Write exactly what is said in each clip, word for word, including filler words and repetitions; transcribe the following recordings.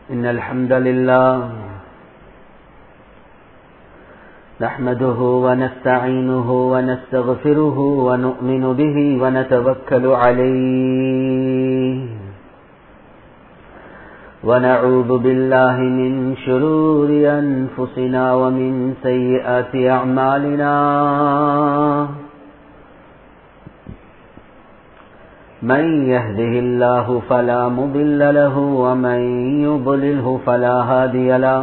إن الحمد لله نحمده ونستعينه ونستغفره ونؤمن به ونتوكل عليه ونعوذ بالله من شرور أنفسنا ومن سيئات أعمالنا من يهده الله فلا مضل له ومن يضلله فلا هادي له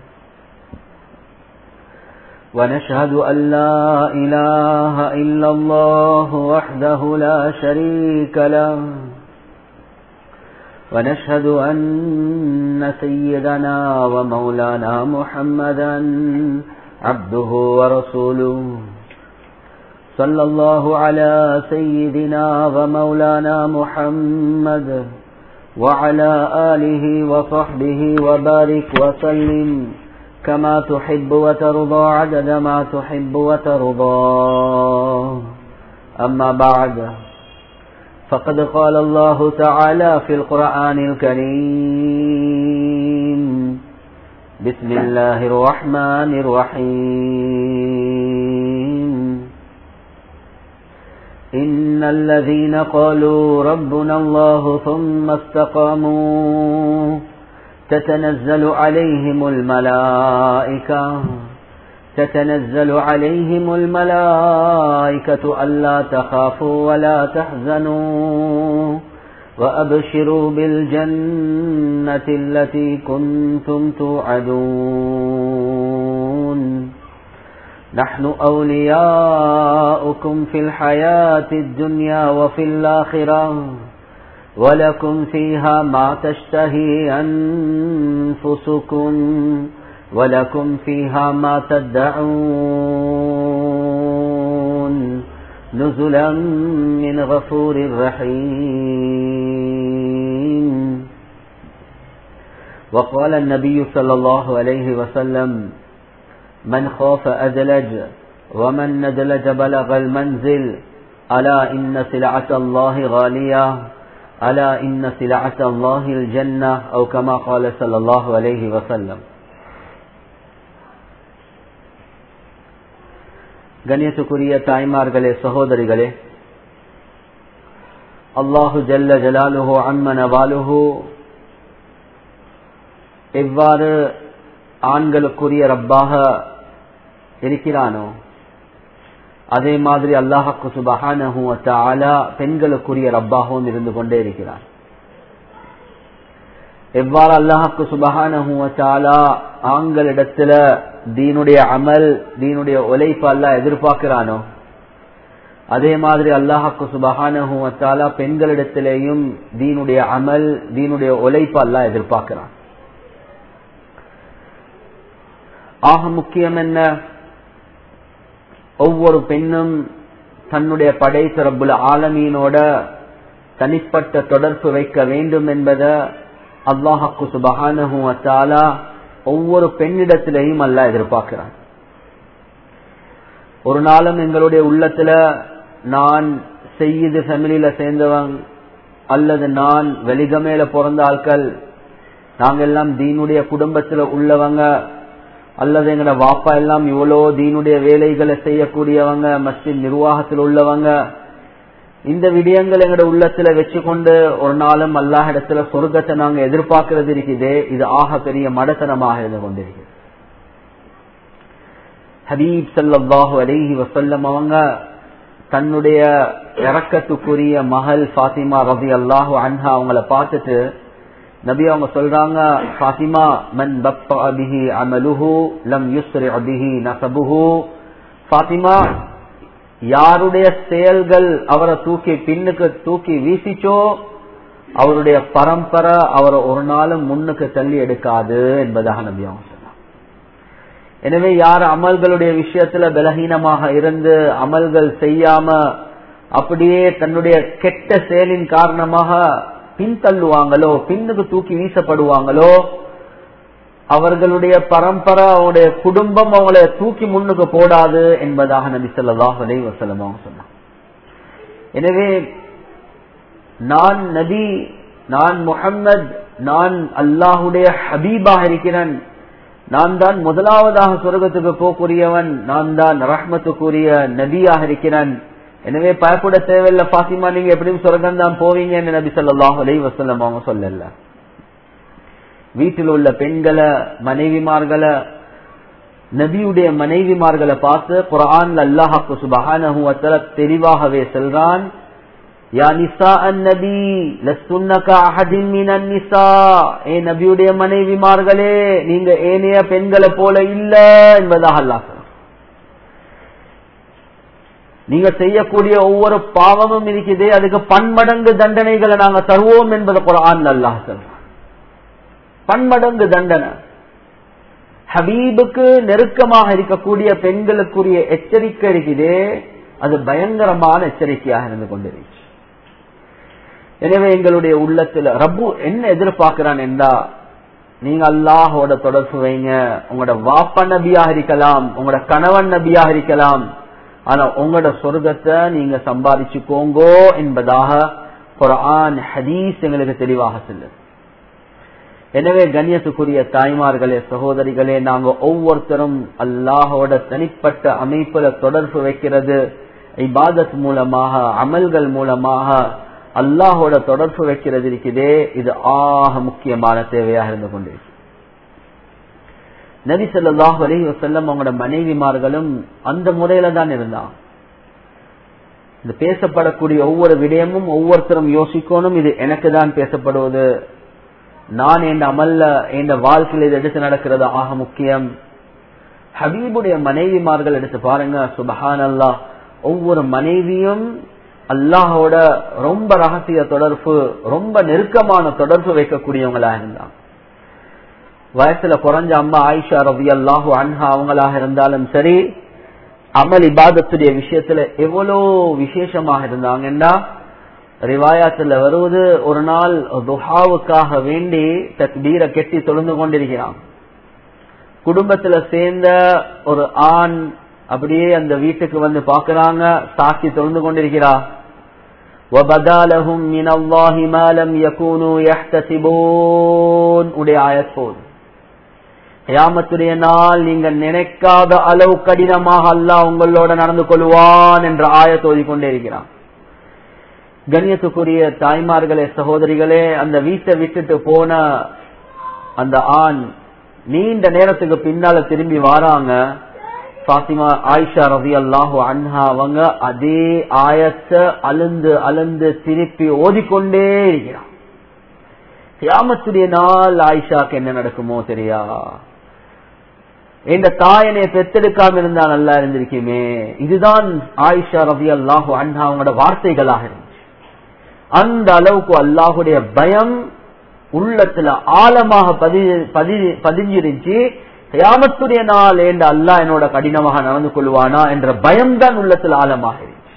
ونشهد أن لا إله إلا الله وحده لا شريك له ونشهد أن سيدنا ومولانا محمدا عبده ورسوله صلى الله على سيدنا ومولانا محمد وعلى آله وصحبه وبارك وسلم كما تحب وترضى عدد ما تحب وترضى أما بعد فقد قال الله تعالى في القرآن الكريم بسم الله الرحمن الرحيم إن الذين قالوا ربنا الله ثم استقاموا تتنزل عليهم الملائكة تتنزل عليهم الملائكة ألا تخافوا ولا تحزنوا وأبشروا بالجنة التي كنتم توعدون نحن أولياؤكم في الحياة الدنيا وفي الآخرة ولكم فيها ما تشتهي أنفسكم ولكم فيها ما تدعون نزلا من غفور رحيم. وقال النبي صلى الله عليه وسلم من خاف أدلج ومن ندلج بلغ المنزل ألا إن سلعة الله غالية ألا إن سلعة الله الجنة أو كما قال صلى الله عليه وسلم. கண்ணியத்துக்குரிய தாய்மார்களே, சகோதரிகளே, அல்லாஹு ஜல்ல ஜலாலுஹு அம்ம நவாலுஹு எவ்வாறு ஆண்களுக்குரிய ரப்பாக இருக்கிறானோ அதே மாதிரி அல்லாஹ்வுக்கு சுப்ஹானஹு வ தஆலா பெண்களுக்குரிய ரப்பாகவும் இருந்து கொண்டே இருக்கிறான். எவ்வாறு அல்லாஹ்வுக்கு சுப்ஹானஹு வ தஆலா ஆண்களிடத்துல தீனுடைய அமல் தீனுடைய உழைப்பு அல்லாஹ் எதிர்பார்க்கிறானோ அதே மாதிரி அல்லாஹ்வுக்கு சுப்ஹானஹு வ தஆலா பெண்களிடத்திலேயும் தீனுடைய அமல் தீனுடைய உழைப்பு அல்லாஹ் எதிர்பார்க்கிறான். ஆக முக்கியம் என்ன? ஒவ்வொரு பெண்ணும் தன்னுடைய படைத்த ரப்புல் ஆலமீனோட தனிப்பட்ட தொடர்பு வைக்க வேண்டும் என்பதை அல்லாஹ்வுக்கு சுப்ஹானஹு வ தஆலா ஒவ்வொரு பெண்ணிடத்திலேயும் அல்லாஹ் எதிர்பார்க்கிறான். ஒரு நாளும் எங்களுடைய உள்ளத்துல நான் செய்யுது ஃபேமிலியில சேர்ந்தவங்க அல்லது நான் வெளிகமேல பிறந்த ஆட்கள், நாங்க எல்லாம் தீனுடைய குடும்பத்துல உள்ளவங்க அல்லது எங்கட வாப்பா எல்லாம் இவ்வளோ தீனுடைய வேலைகளை செய்யக்கூடியவங்க, மஸ்ஜித் நிர்வாகத்தில் உள்ளவங்க, இந்த விடயங்கள் எங்கட உள்ளத்துல வச்சுக்கொண்டு ஒரு நாளும் அல்லாஹ் இடத்துல சொர்க்கத்தை நாங்க எதிர்பார்க்கிறது இருக்குதே, இது ஆக பெரிய மடத்தனமாக இருந்து கொண்டிருக்கிறது. ஹபீப் ஸல்லல்லாஹு அலைஹி வஸல்லம் அவங்க தன்னுடைய இரக்கத்துக்குரிய மகள் ஃபாத்திமா ரலியல்லாஹு அன்ஹா அவங்கள பார்த்துட்டு நபி அவங்க சொல்றாங்க, ஃபாத்திமா மன் பத்தா பிஹி அமலுஹு லம் யுஸ்ரி பிஹி நஸபுஹு. ஃபாத்திமா, யாருடைய செயல்கள் அவரை தூக்கி பின்னுக்கு தூக்கி வீசிச்சோ அவருடைய பரம்பரை அவரை ஒரு நாளும் முன்னுக்கு தள்ளி எடுக்காது என்பதாக நபி அவங்க சொன்னாங்க. எனவே யார் அமல்களுடைய விஷயத்துல பலகீனமாக இருந்து அமல்கள் செய்யாம அப்படியே தன்னுடைய கெட்ட செயலின் காரணமாக பின்தள்ளுவாங்களோ பின்னுக்கு தூக்கி வீசப்படுவாங்களோ அவர்களுடைய பரம்பரை அவங்களுடைய குடும்பம் அவங்களை தூக்கி முன்னுக்கு போடாது என்பதாக நபி ஸல்லல்லாஹு அலைஹி வஸல்லம் அவங்க சொன்னாங்க. எனவே நான் நபி, நான் முஹம்மது, நான் அல்லாஹுடைய ஹபீபாக இருக்கிறேன், நான் தான் முதலாவதாக சொர்க்கத்துக்கு போகக்கூடியவன், நான் தான் ரஹ்மத்துக்குரிய நபியாக இருக்கிறேன், எனவே பயப்பட தேவையில்லை பாத்திமா, நீங்க எப்படியும் சொர்க்கம் தான் போவீங்கன்னு நபி ஸல்லல்லாஹு அலைஹி வஸல்லம் அவங்க சொல்லல. வீட்டில் உள்ள பெண்களை, மனைவிமார்களை, நபியுடைய மனைவிமார்களை பார்த்து குர்ஆன்ல அல்லாஹ் சுப்ஹானஹு வ தஆலா தெளிவாகவே சொல்றான், யா நிசா அன்-நபி லஸ்துன்ன கஅஹதின் மினன் நிசா, ஏ நபியுடைய மனைவிமார்களே நீங்க ஏனைய பெண்களை போல இல்ல என்பதாக அல்லாஹ் சொல்றான். நீங்க செய்யக்கூடிய ஒவ்வொரு பாவமும் இருக்குதே அதுக்கு பன்மடங்கு தண்டனைகளை நாங்க தருவோம் என்பதை குர்ஆன்ல அல்லாஹ் சொல்றான். பன்மடங்கு தண்டனை. ஹபீபுக்கு நெருக்கமாக இருக்கக்கூடிய பெண்களுக்குரிய எச்சரிக்கை இருக்குதே அது பயங்கரமான எச்சரிக்கையாக இருந்து கொண்டிருச்சு. எனவே எங்களுடைய உள்ளத்துல ரப்பு என்ன எதிர்பார்க்கிறான் என்றா, நீங்க அல்லாஹோட தொடர்பு வைங்க. உங்களோட வாப்ப நபியாக இருக்கலாம், உங்களோட கணவன் நபியாக இருக்கலாம், ஆனா உங்களோட சொர்க்கத்தை நீங்க சம்பாதிச்சுக்கோங்கோ என்பதாக குர்ஆன் ஹதீஸ் எங்களுக்கு தெளிவாக சொல்லுது. எனவே கண்ணியத்துக்குரிய தாய்மார்களே, சகோதரிகளே, நாங்க ஒவ்வொருத்தரும் அல்லாஹோட தனிப்பட்ட அமைப்புல தொடர்பு வைக்கிறது, இபாதத் மூலமாக, அமல்கள் மூலமாக அல்லாஹோட தொடர்பு வைக்கிறது இருக்குதே, இது ஆக முக்கியமான தேவையாக இருந்து கொண்டிருக்கு. நபி ஸல்லல்லாஹு அலைஹி வஸல்லம் அவங்களோட மனைவிமார்களும் அந்த முறையில தான் இருந்தாங்க. இந்த பேசப்படக்கூடிய ஒவ்வொரு விடயமும் ஒவ்வொருத்தரும் யோசிக்கணும், இது எனக்கு தான் பேசப்படுவது, நான் என் அமல்ல என் வாழ்க்கையில் இது எடுத்து நடக்கிறது ஆக முக்கியம். ஹபீபுடைய மனைவிமார்கள் எடுத்து பாருங்க, சுப்ஹானல்லாஹ், ஒவ்வொரு மனைவியும் அல்லாஹோட ரொம்ப ரகசிய தொடர்பு, ரொம்ப நெருக்கமான தொடர்பு வைக்கக்கூடியவங்களா இருந்தாங்க. வயசுல குறைஞ்ச அம்மா ஆயிஷா ரலியல்லாஹு அன்ஹா அவங்களாக இருந்தாலும் சரி, அமல் இபாதத்துடைய விஷயத்துல எவ்வளவு விசேஷமாக இருந்தாங்கன்னா, ரிவாயாத்துல வருவது, ஒரு நாள் துஹாவுக்காக வேண்டி தக்பீரை கெட்டி தொழுந்து கொண்டிருக்கிறான். குடும்பத்துல சேர்ந்த ஒரு ஆண் அப்படியே அந்த வீட்டுக்கு வந்து பாக்குறாங்க, சாக்கி தொழுந்து கொண்டிருக்கிறா. وَبَدَا لَهُم مِّنَ اللَّهِ مَا لَمْ يَكُونُوا يَحْتَسِبُونَ உடைய ஆயத் போது, கியாமத்துடைய நாள் நீங்க நினைக்காத அளவு கடினமாக அல்லாஹ் உங்களோட நடந்து கொள்வான் என்ற ஆயத் ஓதி கொண்டே இருக்கிறான். கண்ணியத்துக்குரிய தாய்மார்களே, சகோதரிகளே, அந்த வீட்டை விட்டுட்டு போன அந்த ஆண் நீண்ட நேரத்துக்கு பின்னால திரும்பி வாராங்க. ஃபாத்திமா ஆயிஷா ரலியல்லாஹு அன்ஹா அவங்க அதே ஆயத்தை அழுந்து அழுந்து திருப்பி ஓதிக்கொண்டே இருக்கிறான். கியாமத்துடைய நாள் ஆயிஷாக்கு என்ன நடக்குமோ தெரியா, இந்த தாயனை பெத்தெடுக்காம இருந்தா நல்லா இருந்திருக்குமே. இதுதான் ஆயிஷா ரலியல்லாஹு அன்ஹா அவங்களோட வார்த்தைகளாக இருந்துச்சு. அந்த அளவுக்கு அல்லாஹுடைய பயம் உள்ளத்துல ஆழமாக பதிஞ்சிருச்சு. கியாமத்துடைய நாள் என்ற அல்லாஹ் என்னோட கடினமாக நடந்து கொள்வானா என்ற பயம் தான் உள்ளத்துல ஆழமாக இருந்துச்சு.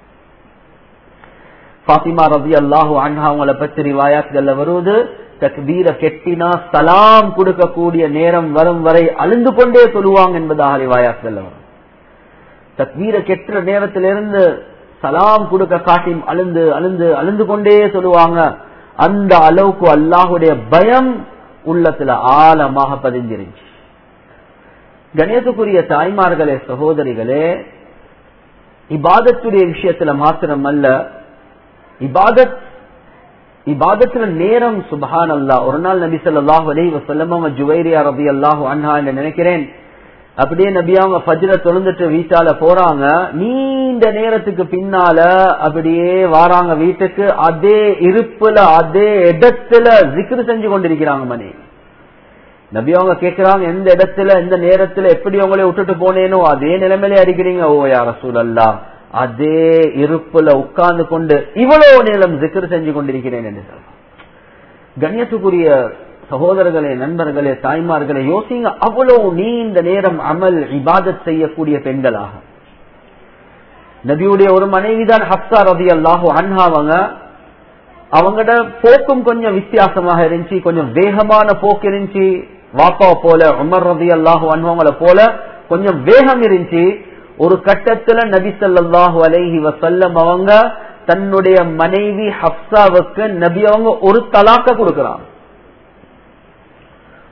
ஃபாத்திமா ரலியல்லாஹு அன்ஹா அவங்கள பற்றி ரிவாயாத்கள்ல வருவது, தக்பீரை கெட்டினா சலாம் கொடுக்கக்கூடிய நேரம் வரும் வரை அழுந்து கொண்டே சொல்லுவாங்க என்பதாக ரிவாயாத்கள்ல வரும். தக்பீரை கெட்டுற நேரத்திலிருந்து சலாம் கொடுக்க காட்டி அழுந்து அழுந்து அழுந்து கொண்டே சொல்லுவாங்க. அந்த அளவுக்கு அல்லாஹுடைய பயம் உள்ளத்துல ஆழமாக பதிஞ்சிருச்சு. கணேசக்குரிய தாய்மார்களே, சகோதரிகளே, இபாதத்துடைய விஷயத்துல மாத்திரம் அல்ல, இபாதத் இபாதத்துல நேரம் சுப்ஹானல்லாஹ். ஒரு நாள் நபி ஸல்லல்லாஹு அலைஹி வஸல்லம் ஜுவைரியா ரலியல்லாஹு அன்ஹா என்று நினைக்கிறேன், அப்படியே நபி அவங்க ஃபஜ்ர தொழுந்துட்டு வீட்டால போறாங்க. நீண்ட நேரத்துக்கு பின்னால அப்படியே வாராங்க வீட்டுக்கு. அதே இருப்புல அதே இடத்துல ஜிக்ர் செஞ்சு கொண்டிருக்கிறாங்க மணி. நபி அவங்க கேட்கிறாங்க, எந்த இடத்துல எந்த நேரத்துல எப்படி உங்களை விட்டுட்டு போனேனோ அதே நிலைமையிலே அடிக்கிறீங்க. ஓ யா ரசூலல்லாஹ், அதே இருப்புல உட்கார்ந்து கொண்டு இவ்வளவு நேரம் ஜிக்ர் செஞ்சு கொண்டிருக்கிறேன் என்று சொல்றாங்க. கண்ணியத்துக்குரிய சகோதரர்களே, நண்பர்களே, தாய்மார்களே, யோசிங்க, அவ்வளவு நீண்ட நேரம் அமல் இபாதத் செய்யக்கூடிய பெண்களாக. நபியுடைய ஒரு மனைவிதான் ஹப்ஸா ரலியல்லாஹு அன்ஹா. அவங்க அவங்களோட போக்கும் கொஞ்சம் வித்தியாசமாக இருந்துச்சு, கொஞ்சம் வேகமான போக்கு இருந்துச்சு. வாப்பா போல உமர் ரலியல்லாஹு அன்ஹுவங்கள போல கொஞ்சம் வேகம் இருந்துச்சு. ஒரு கட்டத்துல நபி ஸல்லல்லாஹு அலைஹி வஸல்லம் அவங்க தன்னுடைய மனைவி ஹப்ஸாவுக்கு நபி அவங்க ஒரு தலாக்க கொடுக்கிறாங்க.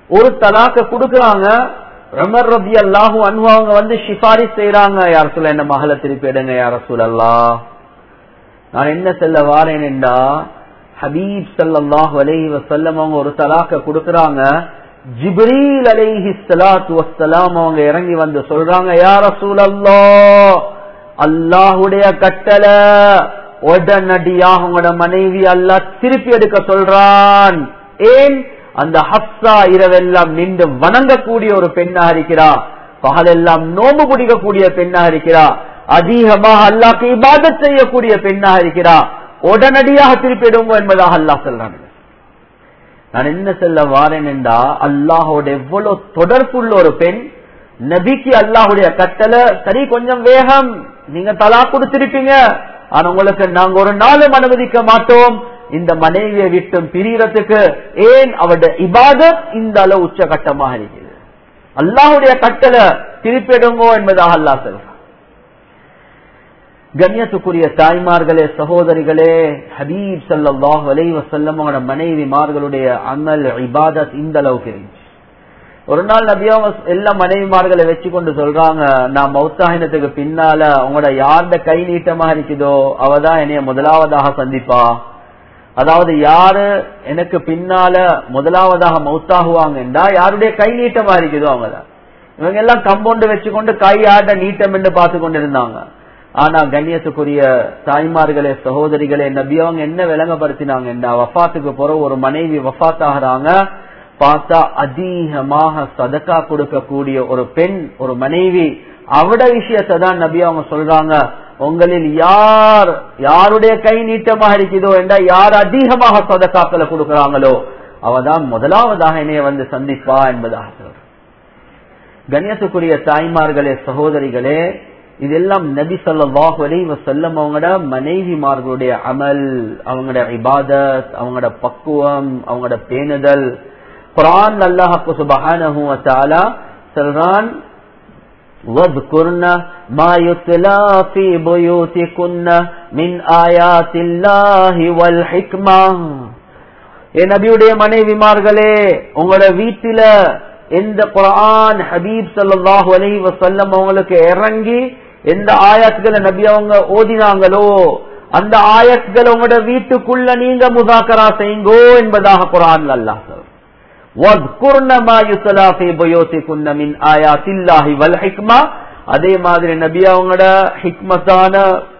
ஒரு தலாக்க கொடுக்கறாங்க. உமர் ரலியல்லாஹு அன்ஹு அவங்க வந்து சிபாரிஸ் செய்யறாங்க, யா ரசூலல்லாஹ் என்ன மகளை திருப்பி எடுங்க யா ரசூலல்லாஹ். நான் என்ன சொல்ல வாரேன் என்றா, ஹபீப் ஸல்லல்லாஹு அலைஹி வஸல்லம் அவங்க ஒரு தலாக்க கொடுக்கறாங்க. ஜிப்ரீல் அலைஹி ஸலாத்து வஸ்ஸலாம் அவங்க இறங்கி வந்து சொல்றாங்க, யா ரசூலல்லாஹ் அல்லாஹ்வுடைய கட்டளை, உடனடியாக உங்களோட மனைவி அல்லாஹ் திருப்பி எடுக்க சொல்றான். ஏன்? அந்த ஹப்ஸா இரவெல்லாம் நின்று வணங்கக்கூடிய ஒரு பெண்ணாக இருக்கிறா, பகலெல்லாம் நோம்பு பிடிக்கக்கூடிய பெண்ணாக இருக்கிறா, அதிகமாக அல்லாஹ்க்கு இபாதத் செய்யக்கூடிய பெண்ணாக இருக்கிறா, உடனடியாக திருப்பி எடுங்க என்பதாக அல்லாஹ் சொல்றாங்க. நான் என்ன சொல்ல வாரேன் என்றா, அல்லாஹோட எவ்வளவு தொடர்புள்ள ஒரு பெண். நபிக்கு அல்லாஹுடைய கட்டளை, சரி கொஞ்சம் வேகம், நீங்க தலா கொடுத்திருப்பீங்க, ஆனா உங்களுக்கு நாங்க ஒரு நாளும் அனுமதிக்க மாட்டோம் இந்த மனைவியை விட்டு பிரியறதுக்கு. ஏன்? அவருடைய இபாதத் இந்த அளவு உச்சகட்டமாக இருக்கிறது. அல்லாஹுடைய கட்டளை திருப்பி எடுங்கோ என்பதாக அல்லாஹ் சொல்றான். கண்ணியத்துக்குரிய தாய்மார்களே, சகோதரிகளே, ஹபீப் ஸல்லல்லாஹு அலைஹி வஸல்லம் அவரோட மனைவிமார்களுடைய அமல் இபாதத் இந்த அளவுக்கு இருந்துச்சு. ஒரு நாள் நபி அவங்க எல்லா மனைவிமார்களை வச்சு கொண்டு சொல்றாங்க, நான் மௌத்தாயினத்துக்கு பின்னால உங்களோட யாருட கை நீட்டமா இருக்குதோ அவதான் என்னைய முதலாவதாக சந்திப்பா. அதாவது யாரு எனக்கு பின்னால முதலாவதாக மௌத்தாகுவாங்கன்றா யாருடைய கை நீட்டமா இருக்குதோ அவங்கதான். இவங்க எல்லாம் கம்பவுண்டு வச்சுக்கொண்டு கை ஆட நீட்டம் என்று பார்த்து கொண்டு இருந்தாங்க. ஆனா கண்ணியத்துக்குரிய தாய்மார்களே, சகோதரிகளே, நபி அவங்க என்ன விளங்கப்படுத்தினாங்க, வஃபாத்துக்கு பிறகு ஒரு மனைவி வஃபாத் ஆகிறாங்க, பார்த்தா அதிகமாக சதக்கா கொடுக்கக்கூடிய ஒரு பெண், ஒரு மனைவி, அவட விஷயத்தை தான் நபி அவங்க சொல்றாங்க, உங்களில் யார் யாருடைய கை நீட்டமாக இருக்குதோ என்றா யார் அதிகமாக சதக்காக்களை கொடுக்கிறாங்களோ அவதான் முதலாவதாக என்னைய வந்து சந்திப்பா என்பதாக சொல்ற. கண்ணியத்துக்குரிய தாய்மார்களே, சகோதரிகளே, இதெல்லாம் நபி ஸல்லல்லாஹு அலைஹி வஸல்லம் அவங்களோட மனைவிமார்களுடைய அமல், அவங்களோட இபாதத், அவங்களோட பக்குவம், அவங்களோட பேணுதல். குர்ஆன் அல்லாஹ் சுப்ஹானஹு வ தஆலா சொல்றான், وَاذْكُرْنَ مَا يُتْلَى فِي بُيُوتِكُنَّ مِنْ آيَاتِ اللَّهِ وَالْحِكْمَةِ. ஏ நபியுடைய மனைவிமார்களே, உங்களோட வீட்டில எந்த குர்ஆன் ஹபீப் ஸல்லல்லாஹு அலைஹி வஸல்லம் அவங்களுக்கு இறங்கி எந்த ஆயத்துக்களை நபி அவங்க ஓதினாங்களோ அந்த ஆயத்துக்களை உங்களோட வீட்டுக்குள்ள நீங்க முஸாக்கரா செய்யுங்கோ என்பதாக குர்ஆன்ல அல்லாஹ் சொல்றான். வذ்குர்ன மா யுஸ்லா ஃபீ புயூதிகுன்ன மின் ஆயாத்தில்லாஹி வல் ஹிக்மா. அதே மாதிரி நபி அவங்களோட ஹிக்மத்தான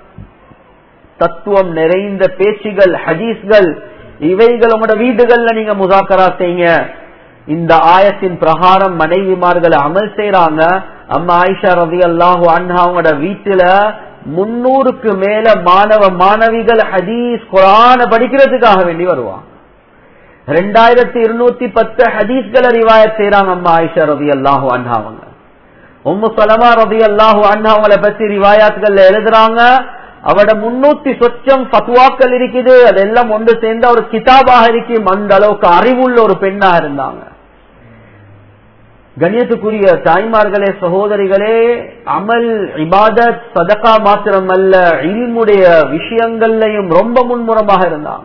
தத்துவம் நிறைந்த பேச்சுகள், ஹதீஸ்கள், இவைகள் உங்களோட வீடுகள்ல நீங்க முஸாக்கரா செய்யுங்க. இந்த ஆயத்தின் பிரகாரம் மனைவிமார்களை அமல் செய்யறாங்க. அம்மா ஆயிஷா ரலியல்லாஹு அன்ஹா அவங்களோட வீட்டுல முன்னூறுக்கு மேல மாணவ மாணவிகள் ஹதீஸ் குர்ஆன படிக்கிறதுக்காக வேண்டி வருவாங்க. ரெண்டாயிரத்தி இருநூத்தி பத்து ஹதீஸ்களை ரிவாயத் செய்யறாங்க அம்மா ஆயிஷா ரலியல்லாஹு அன்ஹா அவங்க. உம்மு சலமா ரலியல்லாஹு அன்ஹா அவங்கள பத்தி ரிவாயாத்கள் எழுதுறாங்க, அவட முன்னூத்தி சொச்சம் ஃபத்வாக்கள் இருக்குது, அதெல்லாம் ஒன்று சேர்ந்த ஒரு கிதாபாக இருக்கும். அந்த அளவுக்கு அறிவுள்ள ஒரு பெண்ணா இருந்தாங்க. கண்ணியத்துக்குரிய தாய்மார்களே, சகோதரிகளே, அமல் இபாதத் சதகா மாத்திரம் அல்ல, இல்முடைய விஷயங்கள்லையும் ரொம்ப முன்முறமாக இருந்தாங்க.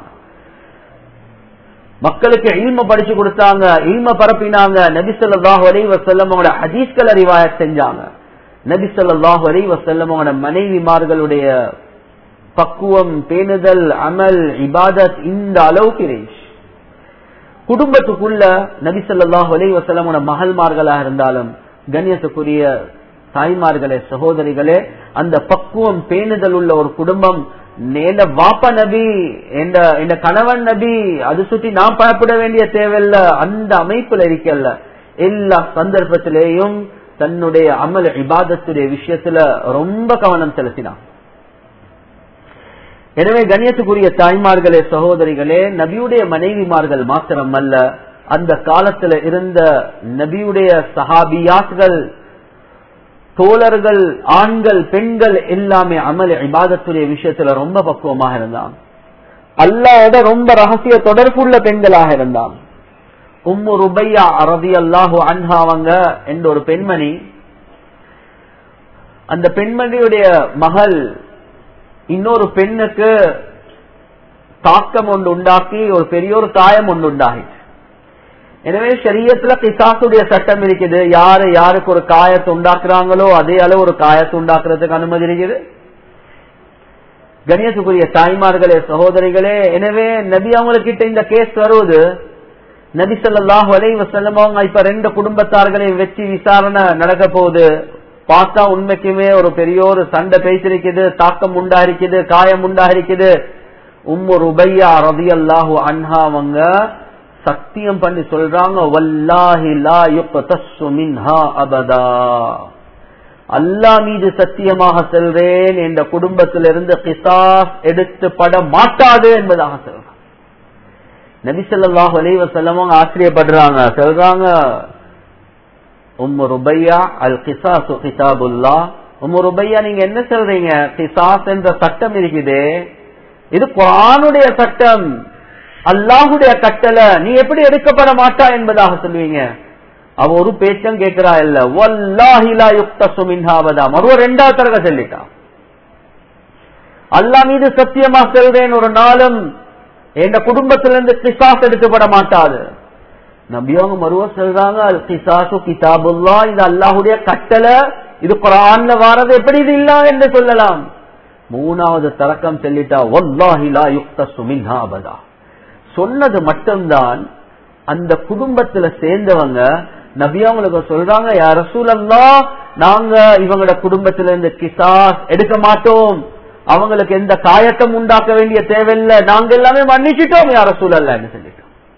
மக்களுக்கு இல்ம படிச்சு கொடுத்தாங்க, இல்ம பரப்பினாங்க. நபி ஸல்லல்லாஹு அலைஹி வஸல்லம் அவங்களோட ஹதீஸ்களை ரிவாயத் செஞ்சாங்க. நபி ஸல்லல்லாஹு அலைஹி வஸல்லம் அவங்களோட மனைவிமார்களுடைய பக்குவம், பேணுதல், அமல், இபாதத் இந்த அளவுக்கு இருந்துச்சு. குடும்பத்துக்குள்ள நபி ஸல்லல்லாஹு அலைஹி வஸல்லம் மகள்மார்களாக இருந்தாலும் கண்ணியத்துக்குரிய தாய்மார்களே, சகோதரிகளே, அந்த பக்குவம் பேணுதல் உள்ள ஒரு குடும்பம். நேல வாப்பா நபி, என்ற கணவன் நபி, அது சுற்றி நான் பயப்பட வேண்டிய தேவையில்ல, அந்த அமைப்புல இருக்கல்ல. எல்லா சந்தர்ப்பத்திலேயும் தன்னுடைய அமல் இபாதத்துடைய விஷயத்துல ரொம்ப கவனம் செலுத்தினான். எனவே கண்ணியத்துக்குரிய தாய்மார்களே, சகோதரிகளே, நபியுடைய மனைவிமார்கள் மாத்திரம் அல்ல, அந்த காலத்துல இருந்த நபியுடைய சஹாபியாத்கள், தோழர்கள், ஆண்கள், பெண்கள் எல்லாமே அமல் இபாதத்துடைய விஷயத்துல ரொம்ப பக்குவமாக இருந்தாங்க. அல்லாஹ்வோட ரொம்ப ரகசிய தொடர்புள்ள பெண்களாக இருந்தாங்க. உம்மு ருபையா ரலியல்லாஹு அன்ஹா அவங்க என்ற ஒரு பெண்மணி, அந்த பெண்மணியுடைய மகள் இன்னொரு பெண்ணுக்கு தாக்கம் ஒன்று உண்டாக்கி ஒரு பெரிய ஒரு காயம் ஒன்று உண்டாகி, எனவே ஷரியத்துல கிசாசுடைய சட்டம் இருக்குது. யாரு யாருக்கு ஒரு காயத்தை உண்டாக்குறாங்களோ அதே அளவு ஒரு காயத்தை உண்டாக்குறதுக்கு அனுமதி இருக்குது. கணியத்துக்குரிய தாய்மார்களே, சகோதரிகளே, எனவே நபி அவங்ககிட்ட இந்த கேஸ் வருவது, நபி ஸல்லல்லாஹு அலைஹி வஸல்லம் அவங்க இப்ப ரெண்டு குடும்பத்தார்களை வச்சு விசாரணை நடக்க போகுது. பார்த்தா உண்மைக்குமே ஒரு பெரிய ஒரு சண்டை பேசிருக்குது, தாக்கம் உண்டா இருக்குது, காயம் உண்டா இருக்குது. உம்மு ருபையா ரலியல்லாஹு அன்ஹா அவங்க சத்தியம் பண்ணி சொல்றாங்க, வல்லாஹி லா யுக்தஸு மின்ஹா அபதா, அல்லாஹ் மீது சத்தியமாக சொல்றேன், என்ற குடும்பத்திலிருந்து கிசாஸ் எடுத்துப்பட மாட்டாது என்பதாக சொல்றாங்க. நபி ஸல்லல்லாஹு அலைஹி வஸல்லம் ஆச்சரியப்படுறாங்க, சொல்றாங்க, உம்மு ருபையா அல் கிசாசு கிதாபுல்லாஹ், உம்மு ருபையா நீங்க என்ன சொல்றீங்க? கிசாஸ் என்ற சட்டம் இருக்குது, இது குர்ஆனுடைய சட்டம், அல்லாஹுடைய கட்டளை, நீ எப்படி எடுக்கப்பட மாட்டா என்பதாக சொல்லுவீங்க? அவ ஒரு பேச்சம் கேட்கிறா இல்ல, வல்லாஹி லா யுக்தஸு மின்ஹா அபதா, மறுவ ரெண்டாவது தடவை சொல்லிட்டா, அல்லாஹ் மீது சத்தியமா சொல்றேன், ஒரு நாளும் என் குடும்பத்திலிருந்து கிசாஸ் எடுக்கப்பட மாட்டாது. நபியவங்க மறுவ சொல்றாங்க, அல் கிசாசு கிதாபுல்லாஹ், இது அல்லாஹுடைய கட்டளை, இது குர்ஆன்ல வாரது, எப்படி இது இல்ல என்று சொல்லலாம்? மூணாவது தரக்கம் சொல்லிட்டா, வல்லாஹி லா யுக்தஸு மின்ஹா அபதா. சொன்னது மட்டும்தான் அந்த குடும்பத்துல சேர்ந்தவங்க நபியவங்களுக்கு சொல்றாங்க, யா ரசூலல்லாஹ், நாங்க இவங்களோட குடும்பத்தில இருந்து கிசாஸ் எடுக்க மாட்டோம், அவங்களுக்கு எந்த காயக்கம் உண்டாக்க வேண்டிய தேவையில்லை, நாங்க எல்லாமே மன்னிச்சிட்டோம் யா ரசூலல்லாஹ் என்று சொல்லிட்டோம்.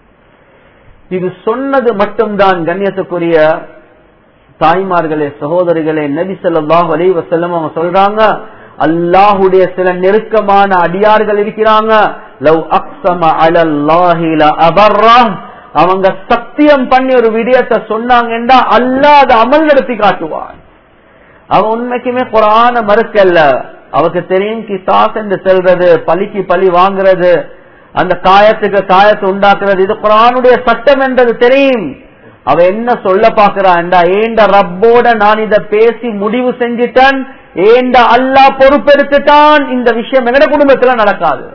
இது சொன்னது மட்டும்தான் கண்ணியத்துக்குரிய தாய்மார்களே, சகோதரிகளே, நபி ஸல்லல்லாஹு அலைஹி வஸல்லம் அவங்க சொல்றாங்க, அல்லாஹுடைய சில நெருக்கமான அடியார்கள் இருக்கிறாங்க, லவ் அக்ஸம அலல்லாஹி லஅபர்ரஹ், அவங்க சத்தியம் பண்ணி ஒரு விடயத்தை சொன்னாங்கன்னா அல்லாஹ் அதை அமல் நடத்தி காட்டுவான். அவன் உண்மைக்குமே குர்ஆன மறுக்கல்ல, அவருக்கு தெரியும் கிசாஸ் என்று சொல்றது, பலிக்கு பலி வாங்குறது, அந்த காயத்துக்கு காயத்தை உண்டாக்குறது, இது குர்ஆனுடைய சட்டம் என்றது தெரியும். அவ என்ன சொல்ல பாக்குறான்டா, ஏண்ட ரப்போட நான் இத பேசி முடிவு செஞ்சிட்டேன், ஏண்ட அல்லாஹ் பொறுப்பெடுத்துட்டான், இந்த விஷயம் எங்கட குடும்பத்துல நடக்காது.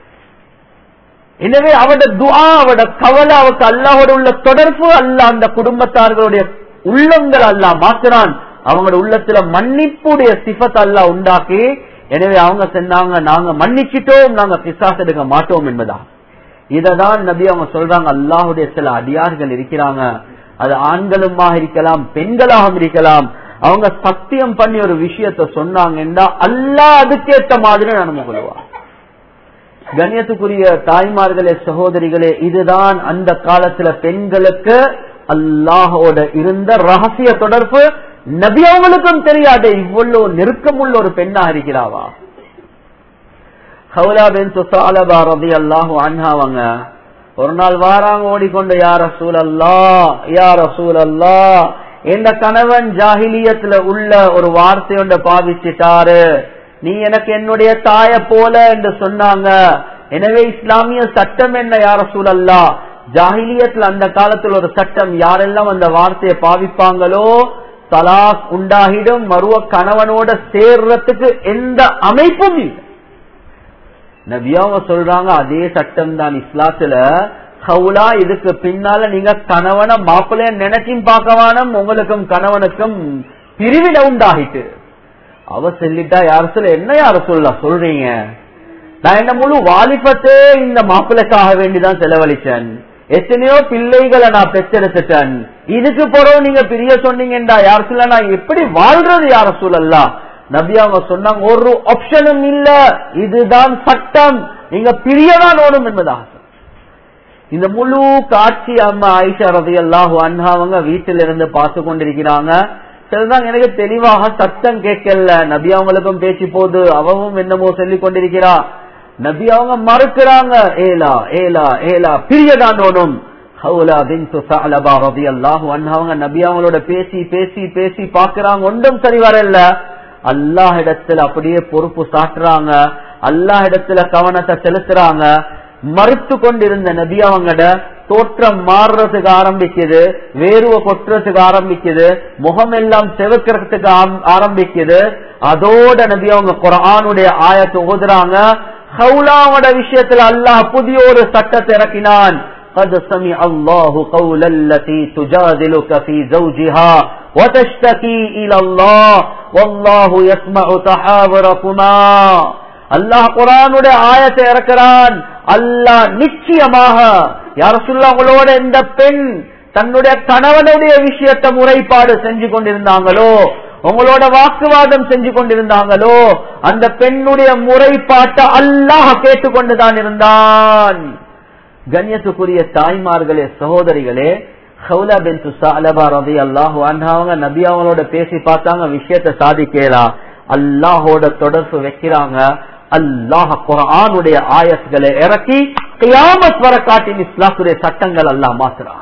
எனவே அவட துஆ, அவட கவலை, அவருக்கு அல்லாஹோட உள்ள தொடர்பு, அல்லாஹ் அந்த குடும்பத்தார்களுடைய உள்ளங்கள் அல்லாஹ் மாத்துறான், அவங்களோட உள்ளத்துல மன்னிப்புடைய சிஃபத் அல்லாஹ் உண்டாக்கி, எனவே அவங்க சொன்னாங்க, நாங்க மன்னிச்சிட்டோம், நாங்க கிசாஸ் எடுக்க மாட்டோம் என்பதா. இததான் நபி அவங்க சொல்றாங்க, அல்லாஹுடைய சில அடியார்கள் இருக்கிறாங்க, அது ஆண்களுமாக இருக்கலாம், பெண்களாகவும் இருக்கலாம், அவங்க சத்தியம் பண்ணி ஒரு விஷயத்த சொன்னாங்கன்னா அல்லாஹ் அதுக்கேற்ற மாதிரி நடந்து கொள்வார். கண்ணியத்துக்குரிய தாய்மார்களே, சகோதரிகளே, இதுதான் அந்த காலத்துல பெண்களுக்கு அல்லாஹோட இருந்த ரகசிய தொடர்பு. நபி அவங்களுக்கும் தெரியாது இவ்வளவு நெருக்கமுள்ள ஒரு பெண்ணா இருக்கிறாவா. ஹவுலா பின்த் ஸஅலபா ரலியல்லாஹு அன்ஹா அவங்க ஒரு நாள் வாராங்க ஓடிக்கொண்டு, யா ரசூலல்லாஹ், யா ரசூலல்லாஹ், இந்த கணவன் ஜாஹிலியத்துல உள்ள ஒரு வார்த்தையொண்ட பாவிச்சிட்டாரு, நீ எனக்கு என்னுடைய தாய போல என்று சொன்னாங்க, எனவே இஸ்லாமிய சட்டம் என்ன யா ரசூலல்லாஹ்? ஜாஹிலியத்துல அந்த காலத்துல ஒரு சட்டம், யாரெல்லாம் அந்த வார்த்தையை பாவிப்பாங்களோ தலாக் உண்டாகிடும், மறுவ கணவனோட சேர்றதுக்கு எந்த அமைப்பும் இல்லை. நபியாவ சொல்றாங்க, அதே சட்டம் தான் இஸ்லாத்துல. ஹவுலா, இதுக்கு பின்னால நீங்க கணவனை மாப்பிள்ளைய நினைச்சும் பார்க்கவானம், உங்களுக்கும் கணவனுக்கும் பிரிவினை உண்டாகிட்டு. அவ சொல்லிட்டா, யார சொல்ல, என்ன யார சொல்ல சொல்றீங்க, நான் என்ன முழு வாலிபத்தே இந்த மாப்பிள்ளைக்காக வேண்டிதான் செலவழிச்சேன், எத்தனையோ பிள்ளைகளை நான் பெற்றெடுத்துட்டேன், இதுக்கு பிறகு நீங்க பிரிய சொன்னீங்கடா யார் சொல்ல, நான் எப்படி வாழ்றது யார சொல்லலாம்? நபி அவங்க சொன்னாங்க, ஒரு ஆப்ஷனும் இல்ல, இதுதான் சட்டம், நீங்க பிரியதான் ஓடும் என்பதாக. இந்த முழு காட்சி அம்மா ஆயிஷா ரலியல்லாஹு அன்ஹா அவங்க வீட்டில இருந்து பார்த்து கொண்டிருக்கிறாங்க. சரிதான், எனக்கு தெளிவாக சத்தம் கேட்கல, நபி அவங்களுக்கும் பேச்சு போது, அவவும் என்னமோ சொல்லிக் கொண்டிருக்கிறா. நபி அவங்க மறுக்கிறாங்க, ஏலா ஏலா ஏலா பிரியதான் ஓடும். ஹவுலா பின்த் ஸஅலபா ரலியல்லாஹு அன்ஹா அவங்க நபி அவங்களோட பேசி பேசி பேசி பாக்குறாங்க, ஒன்றும் சரி வரல. அல்லாஹ் இடத்துல அப்படியே பொறுப்பு சாட்டுறாங்க, அல்லாஹ் இடத்துல கவனத்தை செலுத்துறாங்க. மறுத்து கொண்டிருந்த நபி அவங்கட தோற்றம் மாறுறதுக்கு ஆரம்பிக்குது, வேர்வ கொட்டுறதுக்கு ஆரம்பிக்குது, முகம் எல்லாம் செவக்கிறதுக்கு ஆரம்பிக்குது. அதோட நபி அவங்க குர்ஆனுடைய ஆயத்தை ஓதுறாங்க. ஹவுலாவோட விஷயத்துல அல்லாஹ் புதிய ஒரு சட்டத்தை இறக்கினான். قد سمع الله قول التي تجادلك في زوجها وتشتكي الى الله والله يسمع تحاوركما. அல்லாஹ் குர்ஆனுடைய ஆயத்தை இறக்குறான். அல்லாஹ் நிச்சயமாக யா ரசூலுல்லாஹ் உங்களோட இந்த பெண் தன்னுடைய கணவனுடைய விஷயத்தை முறைப்பாடு செஞ்சு கொண்டிருந்தாங்களோ, உங்களோட வாக்குவாதம் செஞ்சு கொண்டிருந்தாங்களோ, அந்த பெண்ணுடைய முறைப்பாட்டை அல்லாஹ் கேட்டுக்கொண்டுதான் இருந்தான். கண்ணியத்துக்குரிய தாய்மார்களே, சகோதரிகளே, ஹவுலா பின்த் ஸஅலபா ரலியல்லாஹு அன்ஹா அவங்க நபி அவங்களோட பேசி பார்த்தாங்க, விஷயத்தை சாதிக்கலாம். அல்லாஹோட தொடர்பு வைக்கிறாங்க. அல்லாஹ் குர்ஆனுடைய ஆயத்துகளை இறக்கி கியாமத் வரை காட்டின் இஸ்லாத்துடைய சட்டங்கள் அல்லாஹ் மாத்துறான்.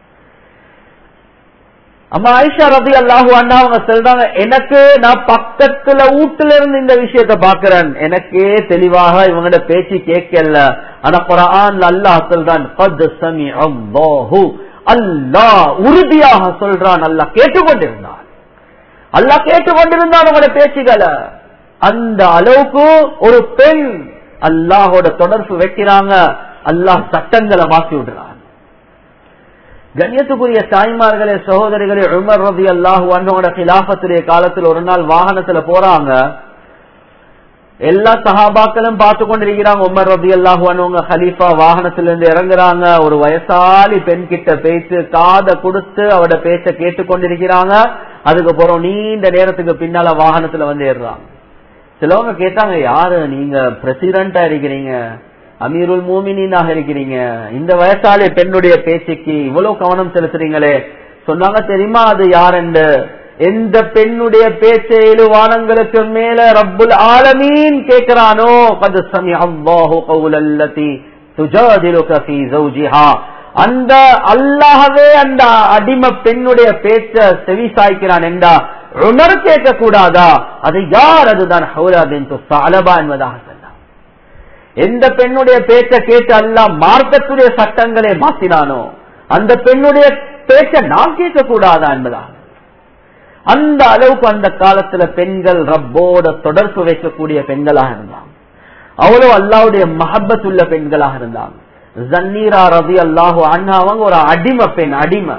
அம்மா ஆயிஷா ரலியல்லாஹு அன்ஹா அவங்க சொல்றாங்க, எனக்கு நான் பக்கத்துல வீட்டுல இருந்து இந்த விஷயத்தை பாக்குறேன், எனக்கே தெளிவாக இவங்களோட பேச்சு கேட்கல. ஆனா குர்ஆன்ல அல்லாஹ் சொல்றான், قد سمع الله, அல்லாஹ் உறுதியாக சொல்றான், அல்லாஹ் கேட்டுக்கொண்டிருந்தான், அல்லாஹ் கேட்டுக்கொண்டிருந்தான் உங்களோட பேச்சுகளை. அந்த அளவுக்கு ஒரு பெண் அல்லாஹோட தொடர்பு வைக்கிறாங்க, அல்லாஹ் சட்டங்களை மாற்றி விடுறான். கண்ணியத்துக்குரிய தாய்மார்களே, சகோதரிகளே, உமர் ரலியல்லாஹு அன்ஹுவோட கிலாஃபத்துடைய காலத்தில் ஒரு நாள் வாகனத்துல போறாங்க. எல்லா சஹாபாக்களும் பார்த்து கொண்டிருக்கிறாங்க. உமர் ரலியல்லாஹு அன்ஹு ஹலீஃபா வாகனத்திலிருந்து இறங்குறாங்க. ஒரு வயசாலி பெண் கிட்ட பேச்சு காதை கொடுத்து அவட பேச்ச கேட்டுக்கொண்டிருக்கிறாங்க. அதுக்கப்புறம் நீண்ட நேரத்துக்கு பின்னால வாகனத்துல வந்து ஏறுறாங்க. சிலவங்க கேட்டாங்க, யாரு நீங்க? பிரசிடண்டா இருக்கிறீங்க, அமீருல் மூமினீனாக இருக்கிறீங்க, இந்த வயசாலே பெண்ணுடைய பேச்சுக்கு இவ்வளவு கவனம் செலுத்துறீங்களே? சொன்னாங்க, தெரியுமா அது யாருன்னு? எந்த பெண்ணுடைய பேச்சை ஏழு வானங்களுக்கு மேல ரப்புல் ஆலமீன் கேட்கிறானோ, قد سمع الله قول التي تجادلك في زوجها, அந்த அல்லாஹ்வே அந்த அடிமை பெண்ணுடைய பேச்ச செவி சாய்க்கிறான் என்றா உமர் கேட்க கூடாதா? அது யார்? அதுதான் ஹவுலா பின்த் ஸஅலபா என்பதாக சொன்னார். எந்த பெண்ணுடைய பேச்ச கேட்டு அல்லாஹ் மார்க்கத்துடைய சட்டங்களை மாற்றினானோ அந்த பெண்ணுடைய பேச்ச நாம் கேட்க கூடாதா என்பதாக. அந்த அளவுக்கு அந்த காலத்துல பெண்கள் ரப்போட தொடர்பு வைக்கக்கூடிய பெண்களாக இருந்தாங்க. அவ்வளவு அல்லாஹ்வுடைய மஹப்பத் உள்ள பெண்களாக இருந்தாங்க. ஜன்னீரா ரலியல்லாஹு அன்ஹா அவங்க ஒரு அடிமை பெண். அடிமை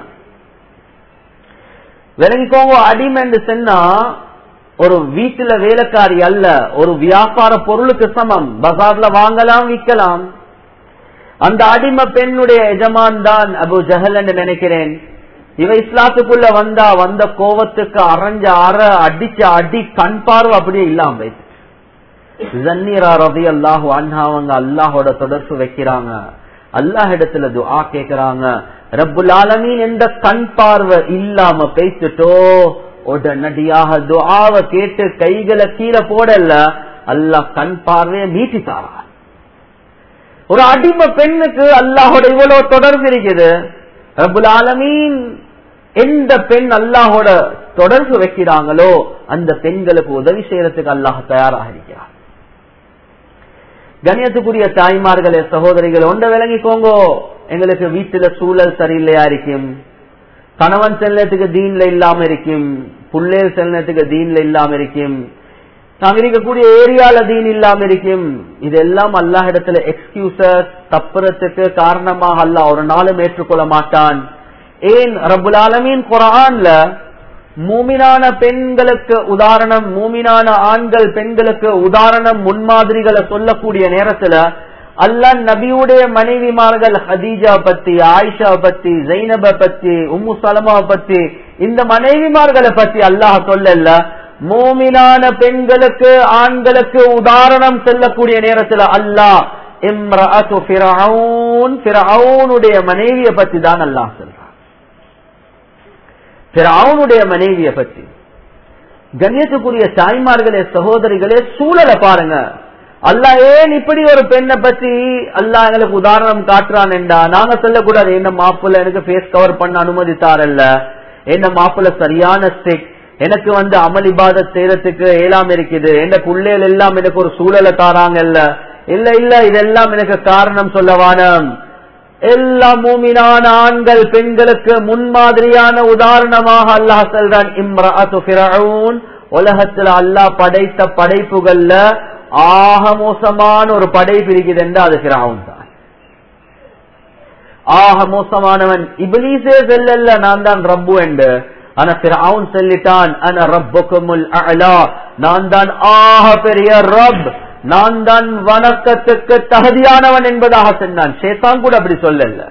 விளங்கிக்கோங்க. அடிமை என்று சொன்னா ஒரு வீட்டுல வேலைக்காரி அல்ல, ஒரு வியாபார பொருளுக்கு சமம். பஜார்ல வாங்கலாம், விற்கலாம். அந்த அடிமை பெண்ணுடைய எஜமான் தான் அபு ஜஹல் என்று நினைக்கிறேன். இவ இஸ்லாத்துக்குள்ள வந்தா வந்த கோவத்துக்கு அரைஞ்ச அற அடிச்ச அடி கண் பார்வை அப்படியே இல்லாம போயிடுச்சு. ஜன்னீரா ரலியல்லாஹு அன்ஹா அவங்க அல்லாஹோட தொடர்பு வைக்கிறாங்க. அல்லாஹ் இடத்துல துஆ கேக்குறாங்க. ரப்புல் ஆலமீன் எந்த கண் பார்வை இல்லாம பேசிட்டோ உடனடியாக துஆவை கேட்டு கைகளை கீழே போடல, அல்லாஹ் கண் பார்வையை நீட்டித்தாரா. ஒரு அடிமை பெண்ணுக்கு அல்லாஹோட இவ்வளவு தொடர்பு இருக்குது. ரப்புல் ஆலமீன் எந்த பெண் அல்லாஹோட தொடர்பு வைக்கிறாங்களோ அந்த பெண்களுக்கு உதவி செய்யறதுக்கு அல்லாஹ் தயாராக இருக்கிறார். கண்ணியத்துக்குரிய தாய்மார்களே, சகோதரிகள், ஒன்றை விளங்கிக்கோங்க. எங்களுக்கு வீட்டுல சூழல் சரியில்லையா இருக்கும், கணவன் செல்லத்துக்கு தீன்ல இல்லாம இருக்கும், புள்ளேல் செல்லத்துக்கு தீன்ல இல்லாம இருக்கும், நாங்க இருக்கக்கூடிய ஏரியால தீன் இல்லாம இருக்கும். இதெல்லாம் அல்லாஹ் இடத்துல எக்ஸ்கியூசஸ் தப்புறதுக்கு காரணமாக அல்லாஹ் ஒரு நாளும் ஏற்றுக்கொள்ள மாட்டான். ஏன்? ரப்புல் ஆலமீன் குர்ஆன்ல மூமினான பெண்களுக்கு உதாரணம், மூமினான ஆண்கள் பெண்களுக்கு உதாரணம், முன்மாதிரிகளை சொல்லக்கூடிய நேரத்துல அல்லாஹ் நபியுடைய மனைவிமார்கள் ஹதீஜா பத்தி, ஆயிஷா பத்தி, ஜைனப பத்தி, உம்மு சலமா பத்தி, இந்த மனைவிமார்களை பத்தி அல்லாஹ் சொல்லல. மூமினான பெண்களுக்கு ஆண்களுக்கு உதாரணம் சொல்லக்கூடிய நேரத்தில் அல்லாஹ் இம்ரஅத்து ஃபிரௌன், ஃபிரௌனுடைய மனைவியை பத்தி தான் அல்லாஹ் சொல்றான். ஃபிரௌனுடைய மனைவியை பத்தி. கண்ணியத்துக்குரிய தாய்மார்களே, சகோதரிகளே, சூழலை பாருங்க. அல்லாஹ் ஏன் இப்படி ஒரு பெண்ணை பத்தி அல்லாஹ் எங்களுக்கு உதாரணம் காட்டுறான் என்றா நாங்க சொல்லக்கூடாது, என்ன மாப்பிள்ள எனக்கு ஃபேஸ் கவர் பண்ண அனுமதித்தாரல்ல, என்ன மாப்பிள்ள சரியான ஸ்டிக், எனக்கு வந்து அமல் இபாதத் செய்யறதுக்கு ஏலாம் இருக்குது, என் புள்ளைகள் எல்லாம் எனக்கு ஒரு சூழலை தாராங்கல்ல. இல்ல இல்ல, இதெல்லாம் எனக்கு காரணம் சொல்லவானம். எல்லா மூமினான ஆண்கள் பெண்களுக்கு முன்மாதிரியான உதாரணமாக அல்லாஹ் சொல்றான் இம்ரஅத்து ஃபிரௌன். உலகத்துல அல்லாஹ் படைத்த படைப்புகள்ல ஆக மோசமான ஒரு படைப்பு இருக்குது என்றால் அது ஃபிரௌன் தான். ஆக மோசமானவன் இப்லீஸே செல்லல்ல நான் தான் ரப்பு என்று. ஆனா ஃபிரௌன் சொல்லிட்டான் அன ரப்புக்குமுல் அலா, நான் தான் ஆக பெரிய ரப், நான் தான் வணக்கத்துக்கு தகுதியானவன் என்பதாக சொன்னான். ஷைத்தான் கூட அப்படி சொல்லல.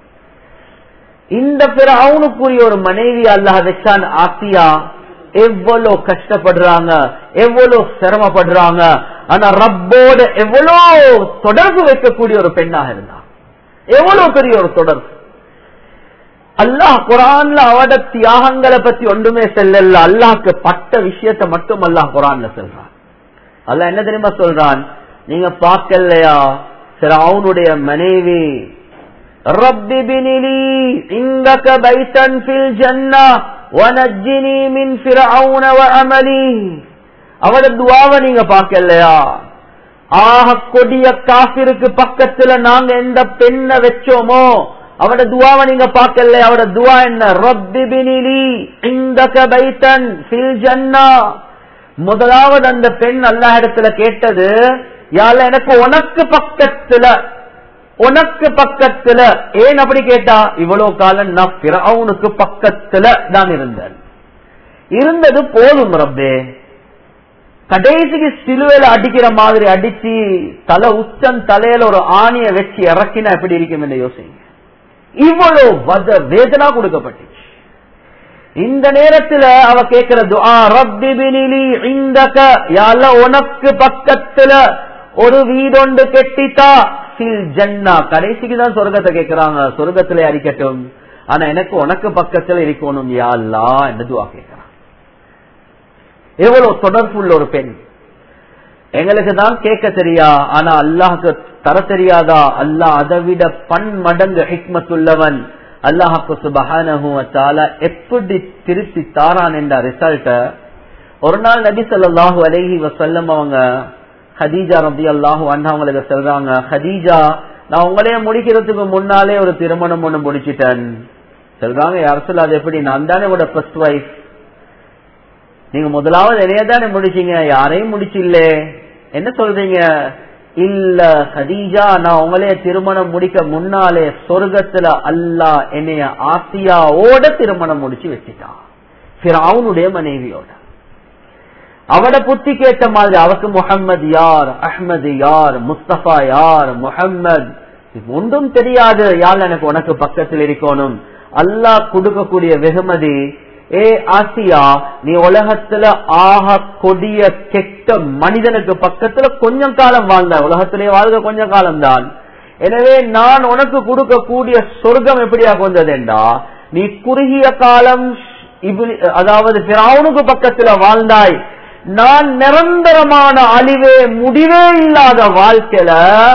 இந்த ஃபிரௌனுக்குரிய ஒரு மனைவி அல்லாஹ் வச்சான் ஆசியா. எவ்வளவு கஷ்டப்படுறாங்க, எவ்வளவு சிரமப்படுறாங்க, ஆனா ரப்போட எவ்வளவு தொடர்பு வைக்கக்கூடிய ஒரு பெண்ணாக இருந்தா, எவ்வளவு பெரிய ஒரு தொடர்பு. அல்லாஹ் குர்ஆன்ல அவட தியாகங்களை பத்தி ஒன்றுமே சொல்லல, அல்லாஹ்க்கு பட்ட விஷயத்தை மட்டும் அல்லாஹ் குர்ஆன்ல சொல்றான். அல்லாஹ் என்ன தெரியுமா சொல்றான், நீங்க பார்க்கலையா ஃபிரௌனுடைய மனைவி ரப்பி பினிலி இந்தக பைத்தன் ஃபில் ஜன்னah வனஜ்ஜினி மின் ஃபிரௌன வஅமலி. அவட துஆவை நீங்க பார்க்கலையா, ஆக கொடிய காஃபிருக்கு பக்கத்துல நாங்க எந்த பெண்ணை வச்சோமோ அவட துஆவை நீங்க பார்க்கல. அவட துஆ என்ன, ரப்பி பினிலி இந்தக பைத்தன் ஃபில் ஜன்னah. முதலாவது அந்த பெண் அல்லாஹ் இடத்துல கேட்டது, யா அல்லாஹ் எனக்கு உனக்கு பக்கத்துல, உனக்கு பக்கத்துல. ஏன் அப்படி கேட்டா, இவ்வளவு காலம் நான் ஃபிரௌனுக்கு பக்கத்துல தான் இருந்தேன், இருந்தது போதும் ரப்பே. கடைசிக்கு சிலுவையில அடிக்கிற மாதிரி அடிச்சு தலை உச்சம் தலையில ஒரு ஆணிய வச்சு இறக்கினா எப்படி இருக்கும் என்று யோசிங்க. இவ்வளவு வத வேதனா கொடுக்கப்பட்டுச்சு. இந்த நேரத்துல அவ கேட்கிற துஆ ரப்பி பினிலி இந்தக, யா அல்லாஹ் உனக்கு பக்கத்துல ஒரு வீடொண்டு கெட்டித்தா ஃபில் ஜன்னah. கடைசிக்கு தான் சொர்க்கத்தை கேட்கிறாங்க, சொர்க்கத்திலே அடிக்கட்டும், ஆனா எனக்கு உனக்கு பக்கத்துல இருக்கணும் யா அல்லாஹ் என்று துஆ கேட்கிறான். எவ்வளவு தொடர்புள்ள ஒரு பெண். எங்களுக்கு தான் கேட்க தெரியா, ஆனா அல்லாஹ்க்கு தர தெரியாதா? அல்லாஹ் அதை விட பன்மடங்கு ஹிக்மத்துள்ளவன். அல்லாஹ்க்கு சுப்ஹானஹு வ தஆலா எப்படி திருப்பி தாரான் என்ற ரிசல்ட்ட ஒரு நாள் நபி ஸல்லல்லாஹு அலைஹி வஸல்லம் அவங்க ஹதீஜா ரலியல்லாஹு அன்ஹா அவங்களுக்கு சொல்றாங்க, ஹதீஜா நான் உங்களையே முடிக்கிறதுக்கு முன்னாலே ஒரு திருமணம் ஒண்ணு முடிச்சிட்டேன். சொல்றாங்க, யா ரசூலல்லாஹ் அது எப்படி, நான் தானே உங்களோட ஃபர்ஸ்ட் வைஃப், நீங்க முதலாவது என்னைய தானே முடிச்சீங்க, யாரையும் முடிச்சில்ல, என்ன சொல்றீங்க? இல்ல ஹதீஜா, நான் உங்களைய திருமணம் முடிக்க முன்னாலே சொர்க்கத்துல அல்லாஹ் என்னைய ஆசியாவோட திருமணம் முடிச்சு வச்சுட்டான், ஃபிரௌனுடைய மனைவியோட. அவட புத்தி கேட்ட மாதிரி அவருக்கு முஹம்மது யார், அஹ்மது யார், முஸ்தபா யார், முஹம்மது ஒன்றும் தெரியாது. யார் எனக்கு உனக்கு பக்கத்தில் இருக்கணும். அல்லாஹ் கொடுக்கக்கூடிய வெகுமதி, ஏ ஆசியா நீ உலகத்துல ஆக கொடிய கெட்ட மனிதனுக்கு பக்கத்துல கொஞ்சம் காலம் வாழ்ந்த, உலகத்திலே வாழ்க கொஞ்ச காலம் தான். எனவே நான் உனக்கு கொடுக்கக்கூடிய சொர்க்கம் எப்படியா கொஞ்சதெண்டா, நீ குறுகிய காலம் அதாவது ஃபிரௌனுக்கு பக்கத்துல வாழ்ந்தாய், நான் நிரந்தரமான அழிவே முடிவே இல்லாத வாழ்க்கையில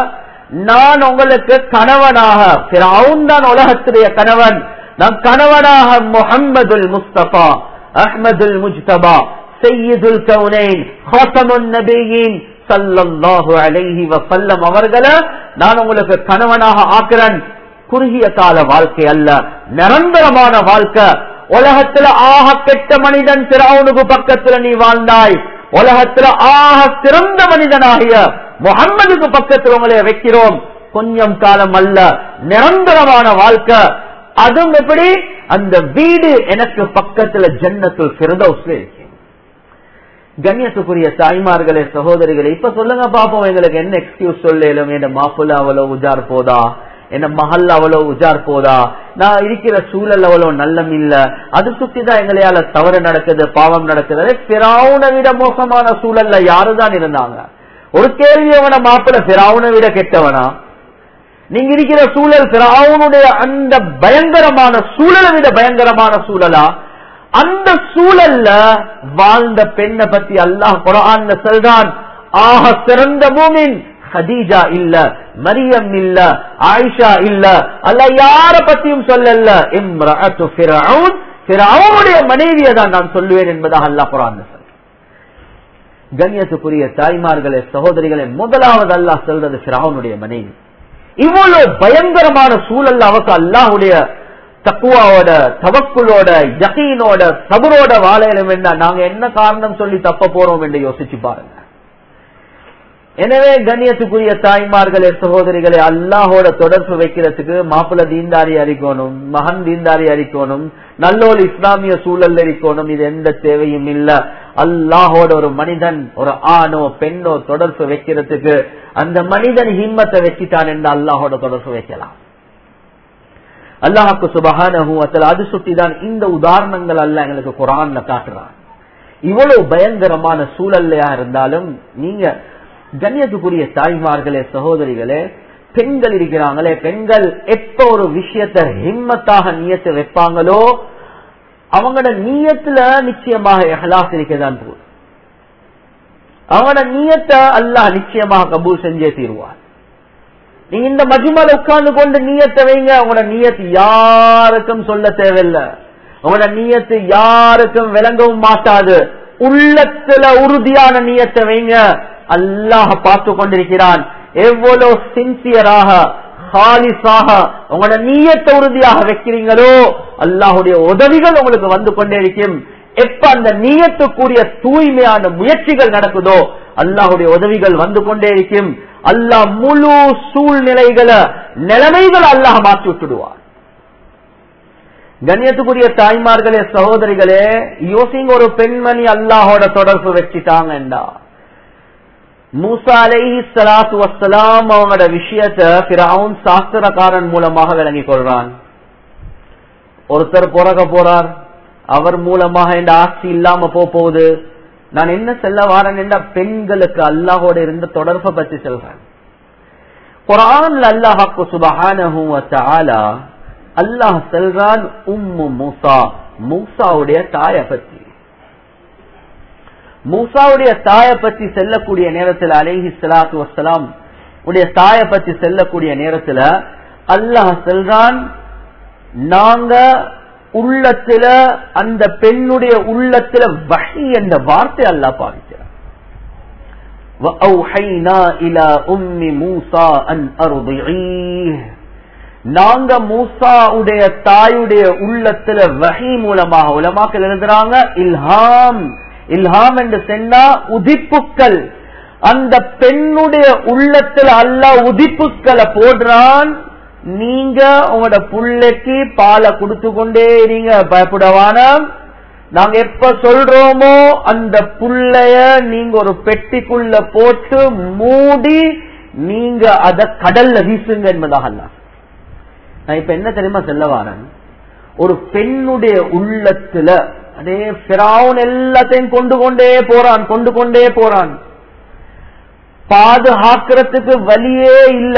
நான் உங்களுக்கு கணவனாக, ஃபிரௌன் தான் உலகத்துடைய கணவன், நான் கணவனாக முஹம்மதுல் முஸ்தபா அஹ்மதுல் முஜ்தபா சையதுல் கௌனைன் ஹாத்தமுன் நபியின் ஸல்லல்லாஹு அலைஹி வஸல்லம் அவர்களை நான் உங்களுக்கு கணவனாக ஆக்குறேன். குறுகிய கால வாழ்க்கை அல்ல, நிரந்தரமான வாழ்க்கை. உலகத்துல ஆக கெட்ட மனிதன் ஃபிரௌனுக்கு பக்கத்துல நீ வாழ்ந்தாய், உலகத்துல ஆக சிறந்த மனிதனாகிய முஹம்மதுக்கு பக்கத்துல உங்களை வைக்கிறோம். கொஞ்சம் காலம் அல்ல, நிரந்தரமான வாழ்க்கை. அதுவும் எப்படி, அந்த வீடு எனக்கு பக்கத்துல ஜன்னத்துல் ஃபிர்தௌஸ்ல இருக்கு. கண்ணியத்துக்குரிய தாய்மார்களே சகோதரிகளே, இப்ப சொல்லுங்க பாப்போம், எங்களுக்கு என்ன எக்ஸ்கியூஸ் சொல்லலும், என் மாப்பிள்ள அவ்வளவு உஜார் போதா, என்ன மகள் அவ்வளவு உஜார் போதா, நான் இருக்கிற சூழல் அவ்வளவு நல்லம் இல்ல, அது சுத்திதான் எங்களையால தவறு நடக்குது, பாவம் நடக்குது. ஃபிரௌனை விட மோசமான சூழல்ல யாருதான் இருந்தாங்க? ஒரு கேள்வி, அவன மாப்பிள்ள ஃபிரௌனை விட கெட்டவனா? நீங்க இருக்கிற சூழல் ஃபிரௌனுடைய அந்த பயங்கரமான சூழலை விட பயங்கரமான சூழலா? அந்த சூழல்ல வாழ்ந்த பெண்ணை பத்தி அல்லாஹ் குர்ஆன்ல சொல்றான், ஆக சிறந்த மூமின் ஹதீஜா இல்ல, மரியம் இல்ல, ஆயிஷா இல்ல, அல்லாஹ் யார பத்தியும் சொல்லல, இம்ரஅத்து ஃபிரௌன், ஃபிரௌனுடைய மனைவியை தான் நான் சொல்லுவேன் என்பதாக அல்லாஹ் குர்ஆன்ல சொல்றான். கண்ணியத்துக்குரிய தாய்மார்களே சகோதரிகளே, முதலாவது அல்லாஹ் சொல்றது ஃபிரௌனுடைய மனைவி. இவ்வளவு பயங்கரமான சூழல்ல அவருக்கு அல்லாஹ்வுடைய தக்வாவோட, தவக்குலோட, யகீனோட, சபரோட வாழலும் என்ன, நாங்க என்ன காரணம் சொல்லி தப்ப போறோம் என்று யோசிச்சு பாருங்க. எனவே கண்ணியத்துக்குரிய தாய்மார்களே சகோதரிகளே, அல்லாஹோட தொடர்பு வைக்கிறதுக்கு மாப்பிள்ள தீன்தாரி அறிக்கணும், மகன் தீன்தாரி அறிக்கணும், நல்லோர் இஸ்லாமிய சூழல் இருக்கணும். இது எந்த தேவையும் இல்ல. அல்லாஹோட ஒரு மனிதன் ஒரு ஆணோ பெண்ணோ தொடர்பு வைக்கிறதுக்கு அந்த மனிதன் ஹிம்மத்தை வச்சிட்டான் என்று அல்லாஹோட தொடர்பு வைக்கலாம். அல்லாஹ்வுக்கு சுப்ஹானஹு வ தஆலா அது சுட்டிதான் இந்த உதாரணங்கள் அல்லாஹ் எங்களுக்கு குர்ஆன்ல காட்டுறான். இவ்வளவு பயங்கரமான சூழல்லையா இருந்தாலும் நீங்க கண்ணியத்துக்குரிய தாய்மார்களே சகோதரிகளே, பெண்கள் இருக்கிறாங்களே, பெண்கள் எப்ப ஒரு விஷயத்தை ஹிம்மத்தாக நியத்தை வைப்பாங்களோ அவங்களோட நியத்துல நிச்சயமாக இஹ்லாஸ் இருக்கதான் போகுது. அவங்களோட நியத்தை அல்லாஹ் நிச்சயமாக கபூல் செஞ்சே தீர்வார். நீங்க இந்த மஜ்மால உட்கார்ந்து கொண்டு நியத்தை வைங்க, உங்களோட நியத்து யாருக்கும் சொல்ல தேவையில்லை, உங்களோட நியத்து யாருக்கும் விளங்கவும் மாட்டாது. உள்ளத்துல உறுதியான நியத்தை வைங்க, அல்லாஹ் பார்த்து கொண்டிருக்கிறான். எவ்வளவு சின்சியராக ஹாலிஸாக உங்களோட நியத்தை உறுதியாக வைக்கிறீங்களோ அல்லாஹுடைய உதவிகள் உங்களுக்கு வந்து கொண்டே இருக்கும். எப்ப அந்த நியத்துக்குரிய தூய்மையான முயற்சிகள் நடக்குதோ அல்லாஹுடைய உதவிகள் வந்து கொண்டே இருக்கும். அல்லாஹ் முழு சூழ்நிலைகளை நிலைமைகள் அல்லாஹ் மாற்றி விட்டுடுவார். கண்ணியத்துக்குரிய தாய்மார்களே சகோதரிகளே, யோசிங்க, ஒரு பெண்மணி அல்லாஹோட தொடர்பு வச்சுட்டாங்கண்டா, மூசா அலைஹி ஸலாத்து வஸ்ஸலாம் அவங்களோட விஷயத்தை ஃபிரௌன் சாஸ்திரக்காரன் மூலமாக விளங்கி கொள்றான். ஒருத்தர் பிறக்க போறார், அவர் மூலமாக இந்த ஆட்சி இல்லாம போகுது. நான் என்ன சொல்ல வாரேன் என்ற பெண்களுக்கு அல்லாஹோட இருந்த தொடர்பை பற்றி சொல்றேன். குர்ஆன்ல அல்லாஹ்வுக்கு சுப்ஹானஹு வ தஆலா அல்லாஹ் சொல்றான் உம்மு மூசா, மூசாவுடைய தாயை பற்றி. மூசாவுடைய தாயை பற்றி செல்லக்கூடிய நேரத்தில் அலைஹி ஸலாத்து வஸ்ஸலாம் உடைய தாயை பற்றி செல்லக்கூடிய நேரத்தில் அல்லாஹ் சொல்றான், நாங்க உள்ளத்துல அந்த பெண்ணுடைய உள்ளத்துல வஹி என்ற வார்த்தை அல்லாஹ் பாவிக்கிறார். வஅௌஹைனா இலா உம்மி மூசா அன் அர்திஈஹ், நாங்க மூசாவுடைய தாயுடைய உள்ளத்துல வஹி மூலமாக, உலமாக்கள் எழுதுறாங்க இல்ஹாம். இல்ஹாம் என்று சொன்னா உதிப்புக்கள். அந்த பெண்ணுடைய உள்ளத்துல அல்லாஹ் உதிப்புக்களை போடுறான். நீங்க உங்களோட புள்ளைக்கு பாலை கொடுத்து கொண்டே இருங்க, பயப்படவான. நாங்க எப்ப சொல்றோமோ அந்த புள்ளைய நீங்க ஒரு பெட்டிக்குள்ள போட்டு மூடி நீங்க அத கடல்ல வீசுங்க என்பதாக அல்லாஹ். நான் இப்ப என்ன தெரியுமா சொல்ல வாரேன், ஒரு பெண்ணுடைய உள்ளத்துல அதே ஃபிரௌன் எல்லாத்தையும் கொண்டு கொண்டே போறான் கொண்டு கொண்டே போறான் பாதுகாக்கிறதுக்கு வழியே இல்ல.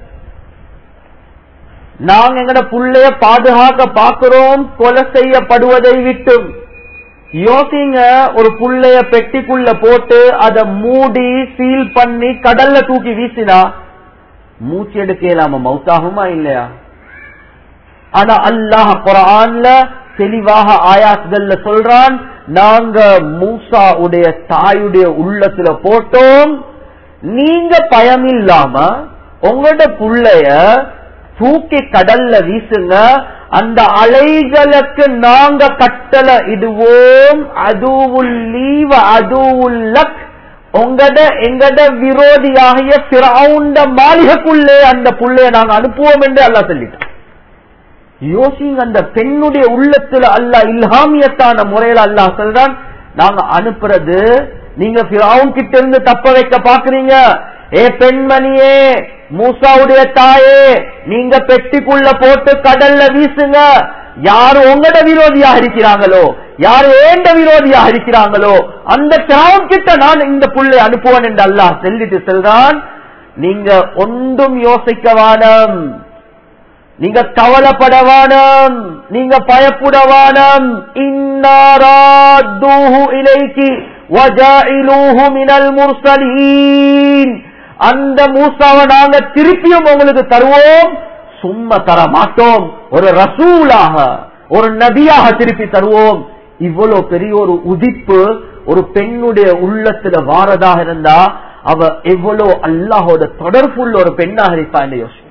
நாங்க எங்கட புள்ளைய பாதுகாக்க பாக்குறோம் கொலை செய்யப்படுவதை விட்டும். யோசிங்க, ஒரு புள்ளைய பெட்டிக்குள்ள போட்டு அதை மூடி சீல் பண்ணி கடல்ல தூக்கி வீசினா மூச்சு எடுக்கலாம மௌத்தாகுமா இல்லையா? ஆனா அல்லாஹ் குர்ஆன்ல தெளிவாக ஆயாத்கள்ல சொல்றான், நாங்க மூசா உடைய தாயுடைய உள்ளத்துல போட்டோம். நீங்க பயம் இல்லாம உங்களோட புள்ளைய தூக்கி கடல்ல வீசுங்க, அந்த அலைகளுக்கு நாங்க கட்டளை இடுவோம். அதுவுல்லீவ அதுவுல்லக், உங்கட எங்கட விரோதியாகிய ஃபிரௌன் மாளிகைக்குள்ளே அந்த புள்ளைய நாங்க அனுப்புவோம் என்று அல்லாஹ் சொல்லிட்டான். யோசிங்க, அந்த பெண்ணுடைய உள்ளத்துல அல்லாஹ் இல்ஹாமியத்தான முறையில அல்லாஹ் சொல்றான், நாங்க அனுப்புறது நீங்க ஃபிரௌன் கிட்ட இருந்து தப்ப வைக்க பாக்குறீங்க. ஏ பெண்மணியே, மூசாவுடைய தாயே, நீங்க பெட்டிக்குள்ள போட்டு கடல்ல வீசுங்க. யாரு உங்களோட விரோதியாக இருக்கிறாங்களோ, யாரு ஏண்ட விரோதியாக இருக்கிறாங்களோ அந்த ஃபிரௌன் கிட்ட நான் இந்த புள்ளை அனுப்புவேன் என்று அல்லாஹ் சொல்லிட்டு சொல்றான். நீங்க ஒன்றும் யோசிக்க வேணாம், நீங்க கவலைப்படவானம், நீங்க பயப்படவானம். இன்னாராதுஹு இலைக்கி வஜாயிலுஹு மினல் முர்சலீன், அந்த மூசாவை நாங்க திருப்பியும் உங்களுக்கு தருவோம், சும்மா தர மாட்டோம், ஒரு ரசூலாக ஒரு நபியாக திருப்பி தருவோம். இவ்வளவு பெரிய ஒரு உதிப்பு ஒரு பெண்ணுடைய உள்ளத்துல வாரதாக இருந்தா அவ எவ்வளவு அல்லாஹோட தொடர்புள்ள ஒரு பெண்ணாக இருப்பா என்று யோசி.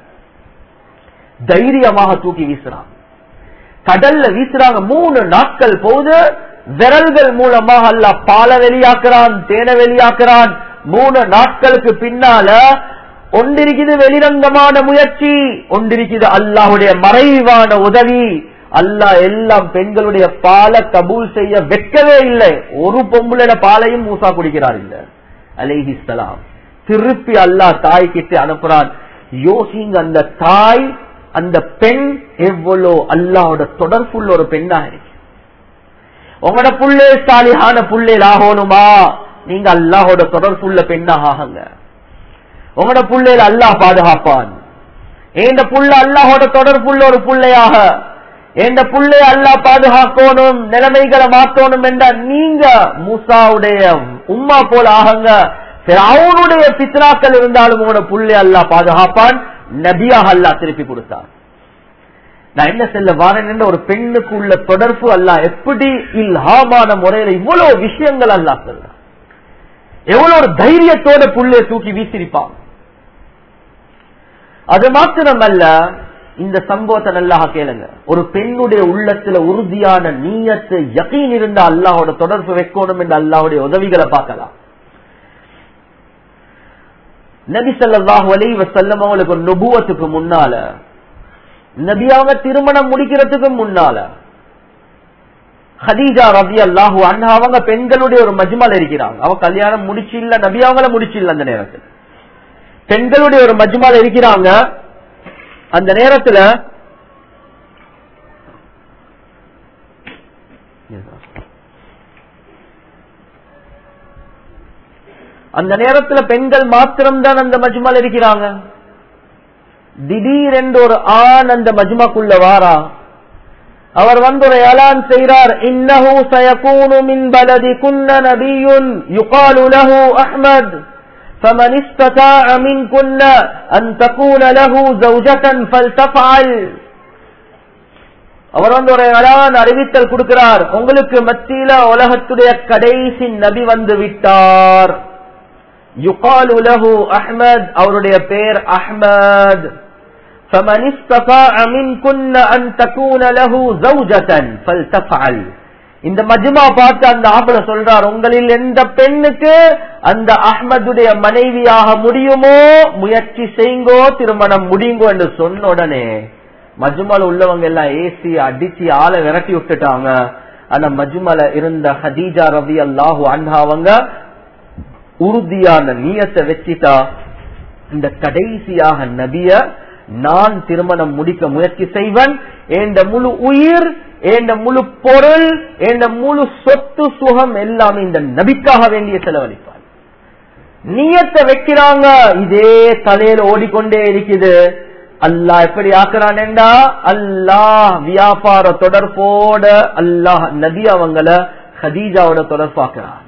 தைரியமாக தூக்கி வீசுறாங்க, கடல்ல வீசுறாங்க. மூணு நாட்கள் போது விரல்கள் மூலமாக அல்லாஹ் பாலை வெளியாக்குறான், தேனை வெளியாக்குறான், மூணு நாட்களுக்கு பின்னால ஒன்றிருக்குது வெளிரங்கமான முயற்சி, ஒன்றிருக்குது அல்லாஹுடைய மறைவான உதவி. அல்லாஹ் எல்லாம் பெண்களுடைய பாலை கபூல் செய்ய வைக்கவே இல்லை. ஒரு பொம்புளோட பாலையும் மூசா குடிக்கிறார் இல்ல அலைஹிஸ்ஸலாம். திருப்பி அல்லாஹ் தாய் கிட்ட அனுப்புறான். யோசிங்க, அந்த தாய் அந்த பெண் எவ்வளவு அல்லாஹோட தொடர்புள்ள ஒரு பெண்ணா இருக்கு. உங்களோட புள்ளே சாலிஹான புள்ளேல் ஆகணுமா, நீங்க அல்லாஹோட தொடர்புள்ள பெண்ணாக ஆகுங்க. உங்களோட புள்ளேல் அல்லாஹ் பாதுகாப்பான். ஏண்ட புள்ள அல்லாஹோட தொடர்புள்ள ஒரு புள்ளையாக, ஏண்ட புள்ளை அல்லாஹ் பாதுகாக்கணும், நிலைமைகளை மாற்றணும் என்ற நீங்க மூசாவுடைய உம்மா போல ஆகுங்க. அவனுடைய பித்ராக்கள் இருந்தாலும் உங்களோட புள்ளை அல்லாஹ் பாதுகாப்பான். நபியாக அல்லாஹ் திருப்பி கொடுத்தான். நான் என்ன செல்ல வாரேன் என்ற ஒரு பெண்ணுக்கு உள்ள தொடர்பு அல்லாஹ் எப்படி இல்ஹாமான முறையில இவ்வளவு விஷயங்கள் அல்லாஹ் சொல்ற, எவ்வளவு ஒரு தைரியத்தோட புள்ளைய தூக்கி வீசிருப்பான். அது மாத்திரமல்ல, இந்த சம்பவத்தை நல்லாக கேளுங்க. ஒரு பெண்ணுடைய உள்ளத்துல உறுதியான நீயத்து யகீன் இருந்த அல்லாஹோட தொடர்பு வைக்கணும் என்று அல்லாஹுடைய உதவிகளை பார்க்கலாம். நபி ஸல்லல்லாஹு அலைஹி வஸல்லம் அவங்களுக்கு நுபுவத்துக்கு முன்னால, நபி அவங்க திருமணம் முடிக்கிறதுக்கு முன்னால, ஹதீஜா ரலியல்லாஹு அன்ஹா அவங்க பெண்களுடைய ஒரு மஜ்மால இருக்கிறாங்க. அவ கல்யாணம் முடிச்சு இல்ல, நபி அவங்கள முடிச்சு இல்ல. அந்த நேரத்தில் பெண்களுடைய ஒரு மஜ்மால இருக்கிறாங்க. அந்த நேரத்துல அந்த நேரத்துல பெண்கள் மாத்திரம்தான் அந்த மஜ்மால இருக்கிறாங்க. திடீரென்று ஒரு ஆண் அந்த மஜ்மாக்குள்ள வாரா. அவர் வந்து ஒரு ஏலான் செய்கிறார். இன்னஹு சயகூனு மின் பலதிகுன்ன நபியுன் யுகாலு லஹு அஹ்மத் فمن استطاع منكن ان تكون له زوجة فلتفعل. அவர் வந்து ஒரு ஏலான் அறிவித்தல் கொடுக்கிறார். உங்களுக்கு மத்தியில உலகத்துடைய கடைசி நபி வந்து விட்டார். யுகாலு லஹு அஹ்மத், அவருடைய பெயர் அஹ்மத். فمن استطاع منكن ان تكون له زوجة فلتفعل. இந்த மஜ்மா பார்த்து அந்த ஆம்பளை சொல்றார், உங்களில் எந்த பெண்ணுக்கு அந்த அஹ்மதுடைய மனைவியாக முடியுமோ முயற்சி செய்யுங்கோ, திருமணம் முடியுங்கோ என்று சொன்ன உடனே மஜ்மால உள்ளவங்க எல்லாம் ஏசி அடிச்சு ஆளை விரட்டி விட்டுட்டாங்க. ஆனா மஜ்மால இருந்த ஹதீஜா ரலியல்லாஹு அன்ஹா அவங்க உறுதியான நியத்தை வச்சிட்டா, இந்த கடைசியாக நபிய நான் திருமணம் முடிக்க முயற்சி செய்வன். என்ற முழு உயிர், என்ற முழு பொருள், என்ற முழு சொத்து சுகம் எல்லாமே இந்த நபிக்காக வேண்டிய செலவழிப்பார். நியத்தை வைக்கிறாங்க. இதே தலையில ஓடிக்கொண்டே இருக்குது. அல்லாஹ் எப்படி ஆக்குறான் என்றா, அல்லாஹ் வியாபார தொடர்போட அல்லாஹ் நபி அவங்கள ஹதீஜாவோட தொடர்பாக்குறான்.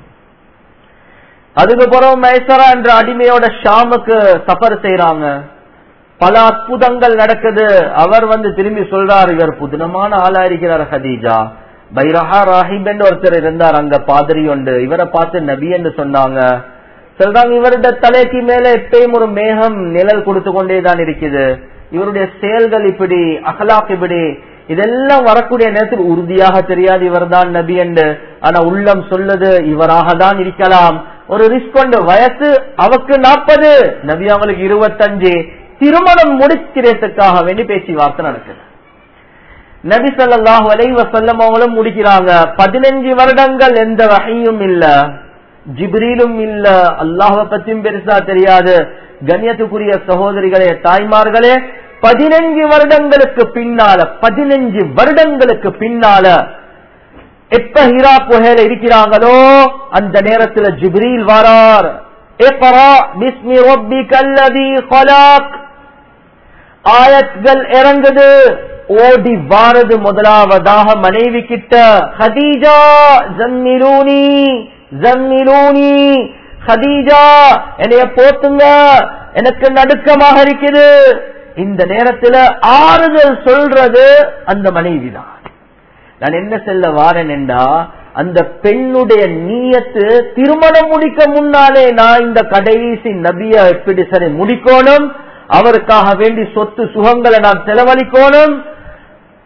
அதுக்கு பிறகு மைசரா என்ற அடிமையோட ஷாமுக்கு சஃபர் செய்யறாங்க. பல அற்புதங்கள் நடக்குது. அவர் வந்து திரும்பி சொல்றார், இவர் புதினமான ஆளா இருக்கிறார் ஹதீஜா. பைரஹா ராஹிப் என்று ஒருத்தர் இருந்தார் அங்க, பாதிரி உண்டு. இவரை பார்த்து நபி என்று சொன்னாங்க. சொல்றாங்க, இவருடைய தலைக்கு மேல எப்பயும் ஒரு மேகம் நிழல் கொடுத்து கொண்டேதான் இருக்குது. இவருடைய செயல்கள் இப்படி, அகலாக் இப்படி, இதெல்லாம் வரக்கூடிய நேரத்தில் உறுதியாக தெரியாது இவர் தான் நபி என்று. ஆனா உள்ளம் சொல்லுது இவராக தான் இருக்கலாம். ஒரு ரிஸ்க் கொண்டு, வயசு அவருக்கு நாற்பது, நபி அவங்களுக்கு இருபத்தஞ்சு. திருமணம் முடிக்கிறதுக்காக வேண்டி பேச்சுவார்த்தை நடக்குது. நபி ஸல்லல்லாஹு அலைஹி வஸல்லம் அவங்களும் முடிக்கிறாங்க. பதினஞ்சு வருடங்கள் எந்த வஹீயும் இல்ல, ஜிப்ரீலும் இல்ல, அல்லாஹ்வை பத்தியும் பெருசா தெரியாது. கண்ணியத்துக்குரிய சகோதரிகளே, தாய்மார்களே, பதினஞ்சு வருடங்களுக்கு பின்னால பதினஞ்சு வருடங்களுக்கு பின்னால எப்ப ஹிரா குகையில இருக்கிறாங்களோ அந்த நேரத்துல ஜிப்ரீல் வரார். இக்ரா பிஸ்மி ரப்பிக்கல் லதீ خلق. ஆயத்கள் இறங்குது. ஓடி வாரது முதலாவதாக மனைவி கிட்ட, ஹதீஜா ஜம்மிலூனி ஜம்மிலூனி, ஹதீஜா என்னைய போத்துங்க, எனக்கு நடுக்கமாக இருக்குது. இந்த நேரத்துல ஆறுதல் சொல்றது அந்த மனைவிதான். நான் என்ன சொல்ல வாரேன் என்றா, அந்த பெண்ணுடைய நியத்து திருமணம் முடிக்க முன்னாலே நான் இந்த கடைசி நபிய எப்படி சரி முடிக்கணும், அவருக்காக வேண்டி சொத்து சுகங்களை நான் செலவழிக்கணும்.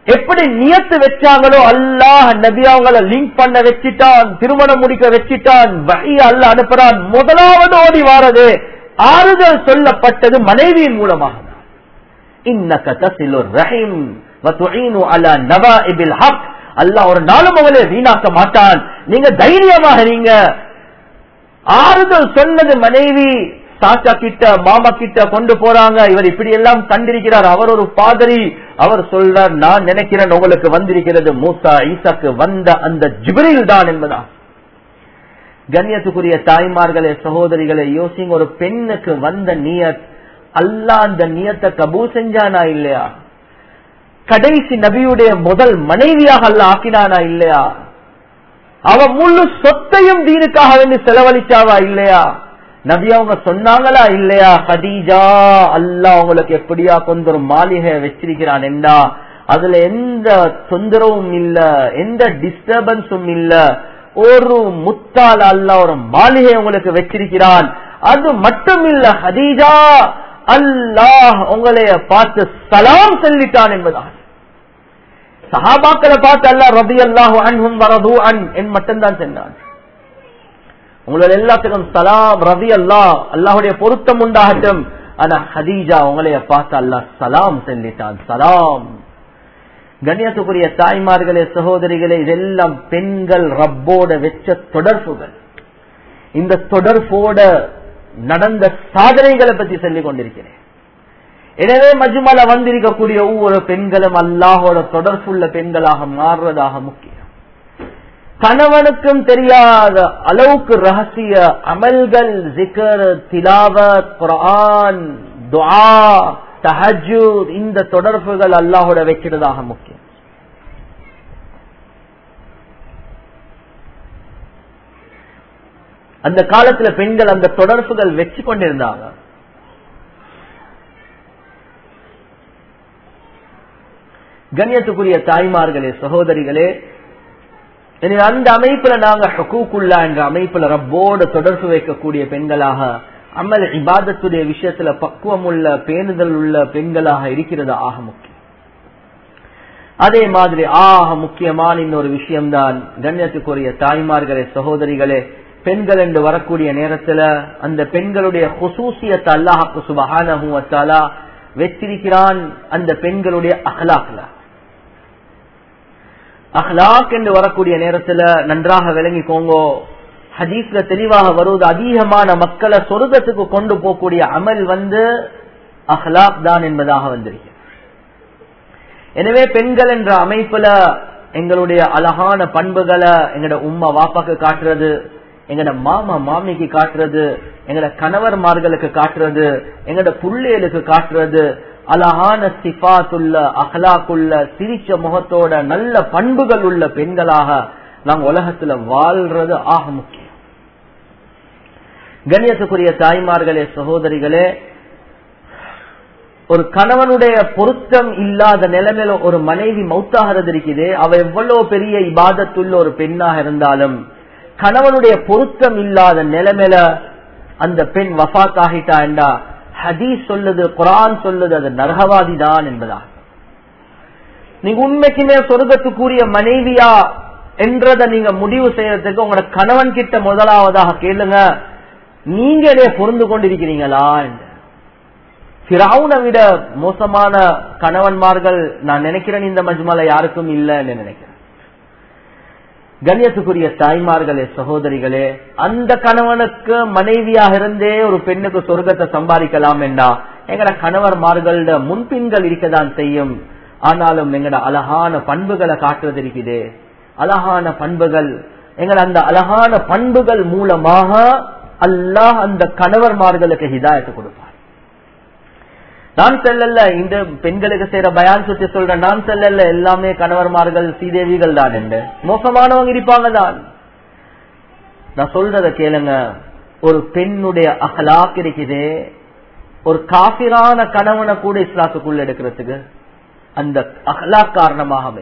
எப்படி நியத்து வச்சாங்களோ அல்லாஹ் நபி அவங்களை லிங்க் பண்ண வச்சிட்டான், திருமணம் முடிக்க வச்சிட்டான், வஹி அல்லாஹ் அனுப்புறான். முதலாவது ஓடி வாரது ஆறுதல் சொல்லப்பட்டது மனைவியின் மூலமாக. இன்னக தஸிலுர் ரஹீம் வ துஈனு அலா நவாஇபில் ஹக். அல்லாஹ் ஒரு நாளும் அவளை வீணாக்க மாட்டான், நீங்க தைரியமாக இருங்க. ஆறுதல் சொன்னது மனைவி. சாச்சா கிட்ட மாமா கிட்ட கொண்டு போறாங்க, இவர் இப்படி எல்லாம் கண்டிருக்கிறார், அவர் ஒரு பாதிரி. அவர் சொல்றார், நான் நினைக்கிறேன் உங்களுக்கு வந்திருக்கிறது மூசா ஈசாக்கு வந்த அந்த ஜிப்ரீல் தான் என்பதா. கண்ணியத்துக்குரிய தாய்மார்களே சகோதரிகளை யோசிங்க, ஒரு பெண்ணுக்கு வந்த நியத் அல்லாஹ் அந்த நியத்தை கபூல் செஞ்சானா இல்லையா? கடைசி நபியுடைய முதல் மனைவியாக அல்லாஹ் ஆக்கினானா இல்லையா? அவ முழு சொத்தையும் தீனுக்காக வேண்டி செலவழிச்சாவா இல்லையா? நபி அவங்க சொன்னாங்களா இல்லையா, கதீஜா அல்லாஹ் உங்களுக்கு எப்படியா கொஞ்சம் மாளிகை வச்சிருக்கிறான் என்றா அதுல எந்த தொந்தரவும் இல்ல, எந்த டிஸ்டர்பன்ஸும் இல்ல, ஒரு முத்தால் அல்லாஹ் ஒரு மாளிகை உங்களுக்கு வச்சிருக்கிறான். அது மட்டும் இல்ல கதீஜா, அல்லாஹ் உங்களைய பார்த்து சலாம் சொல்லிட்டான் என்பதான். சஹாபாக்களை பார்த்து அல்லாஹ் ரலியல்லாஹு அன்ஹும் வரது அன் என் மட்டும்தான் சொன்னான். உங்களோட எல்லாத்துக்கும் சலாம் ரலியல்லாஹ் அல்லாஹ்வுடைய பொருத்தம் உண்டாகட்டும். ஆனா ஹதீஜா உங்களைய பார்த்து அல்லாஹ் சலாம் சொல்லிட்டான். சலாம். கண்ணியத்துக்குரிய தாய்மார்களே சகோதரிகளே, இதெல்லாம் பெண்கள் ரப்போட வெச்ச தொடர்புகள். இந்த தொடர்போட நடந்த சாதனைகளை பற்றி சொல்லிக் கொண்டிருக்கிறேன். எனவே மஜ்மால வந்திருக்கக்கூடிய ஒவ்வொரு பெண்களும் அல்லாஹோட தொடர்புள்ள பெண்களாக மாறுவதாக முக்கியம். கணவனுக்கும் தெரியாத அளவுக்கு ரகசிய அமல்கள், ஜிக்ர், திலாவத், குர்ஆன், துஆ, தஹஜ்ஜுத், இந்த தொடர்புகள் அல்லாஹோட வைக்கிறதாக முக்கியம். அந்த காலத்துல பெண்கள் அந்த தொடர்புகள் வச்சு கொண்டிருந்தாங்க. கண்ணியத்துக்குரிய தாய்மார்களே சகோதரிகளே, அந்த அமைப்புல நாங்க ஹுகூக்குல்லா என்ற அமைப்புல ரப்போட தொடர்பு வைக்கக்கூடிய பெண்களாக, அமல் இபாதத்துடைய விஷயத்துல பக்குவம் உள்ள பேணுதல் உள்ள பெண்களாக இருக்கிறது ஆக முக்கியம். அதே மாதிரி ஆக முக்கியமான இன்னொரு விஷயம்தான் கண்ணியத்துக்குரிய தாய்மார்களே சகோதரிகளே, பெண்கள் என்று வரக்கூடிய நேரத்துல அந்த பெண்களுடைய குசூசியத்தை அல்லாஹ் சுப்ஹானஹு வ தஆலா வெற்றிருக்கிறான் அந்த பெண்களுடைய அஹ்லாக்ல. அஹ்லாக் என்று வரக்கூடிய நேரத்துல நன்றாக விளங்கிக்கோங்க, ஹதீஸ்ல தெளிவாக வருவது அதிகமான மக்களை சொர்க்கத்துக்கு கொண்டு போகக்கூடிய அமல் வந்து அஹ்லாக் தான் என்பதாக வந்திருக்கு. எனவே பெண்கள் என்ற அமைப்புல எங்களுடைய அழகான பண்புகளை எங்கட உம்மா வாப்பாக்கு காட்டுறது, எங்கட மாமா மாமிக்கு காட்டுறது, எங்கட கணவர்மார்களுக்கு காட்டுறது, எங்கட புள்ளைகளுக்கு காட்டுறது, அழகான சிஃபாத்துள்ள அஹ்லாக்குள்ள சிரிச்ச முகத்தோட நல்ல பண்புகள் உள்ள பெண்களாக நாம் உலகத்துல வாழ்றது ஆக முக்கியம். கண்ணியத்துக்குரிய தாய்மார்களே சகோதரிகளே, ஒரு கணவனுடைய பொருத்தம் இல்லாத நிலைமையில ஒரு மனைவி மௌத்தாகிறது இருக்குது. அவ எவ்வளவு பெரிய இபாதத்துள்ள ஒரு பெண்ணாக இருந்தாலும் கணவனுடைய பொருத்தம் இல்லாத நிலைமையில அந்த பெண் வஃபாத் ஆகிட்டா என்றா ஹதீஸ் சொல்லுது, குர்ஆன் சொல்லுது, அது நரகவாதி தான் என்பதா. நீங்க உண்மைக்குமே சொர்க்கத்துக்குரிய மனைவியா என்றதை நீங்க முடிவு செய்யறதுக்கு உங்களோட கணவன் கிட்ட முதலாவதாக கேளுங்க, நீங்க இதைய பொருந்து கொண்டிருக்கிறீங்களா என்று. ஃபிரௌனை விட மோசமான கணவன்மார்கள் நான் நினைக்கிறேன் இந்த மஜ்மால யாருக்கும் இல்லைன்னு நினைக்கிறேன். கண்ணியத்துக்குரிய தாய்மார்களே சகோதரிகளே, அந்த கணவனுக்கு மனைவியாக இருந்தே ஒரு பெண்ணுக்கு சொர்க்கத்தை சம்பாதிக்கலாம் என்றா எங்கட கணவர்மார்களோட முன்பின்கள் இருக்கதான் செய்யும். ஆனாலும் எங்கட அழகான பண்புகளை காட்டுறது இருக்குது. அழகான பண்புகள், எங்கட அந்த அழகான பண்புகள் மூலமாக அல்லாஹ் அந்த கணவர்மார்களுக்கு ஹிதாயத்தை கொடுப்பார். நான் செல்லல இந்த பெண்களுக்கு செய்யற பயான் சுற்றி சொல்றேன், நான் செல்லல எல்லாமே கணவர்மார்கள் சீதேவிகள் தான் என்று மோசமானவங்க இருப்பாங்க தான். நான் சொல்றத கேளுங்க, ஒரு பெண்ணுடைய அஹ்லாக் இருக்குது. ஒரு காபிரான கணவனை கூட இஸ்லாத்துக்குள்ள எடுக்கிறதுக்கு அந்த அஹ்லாக் காரணமாகவே.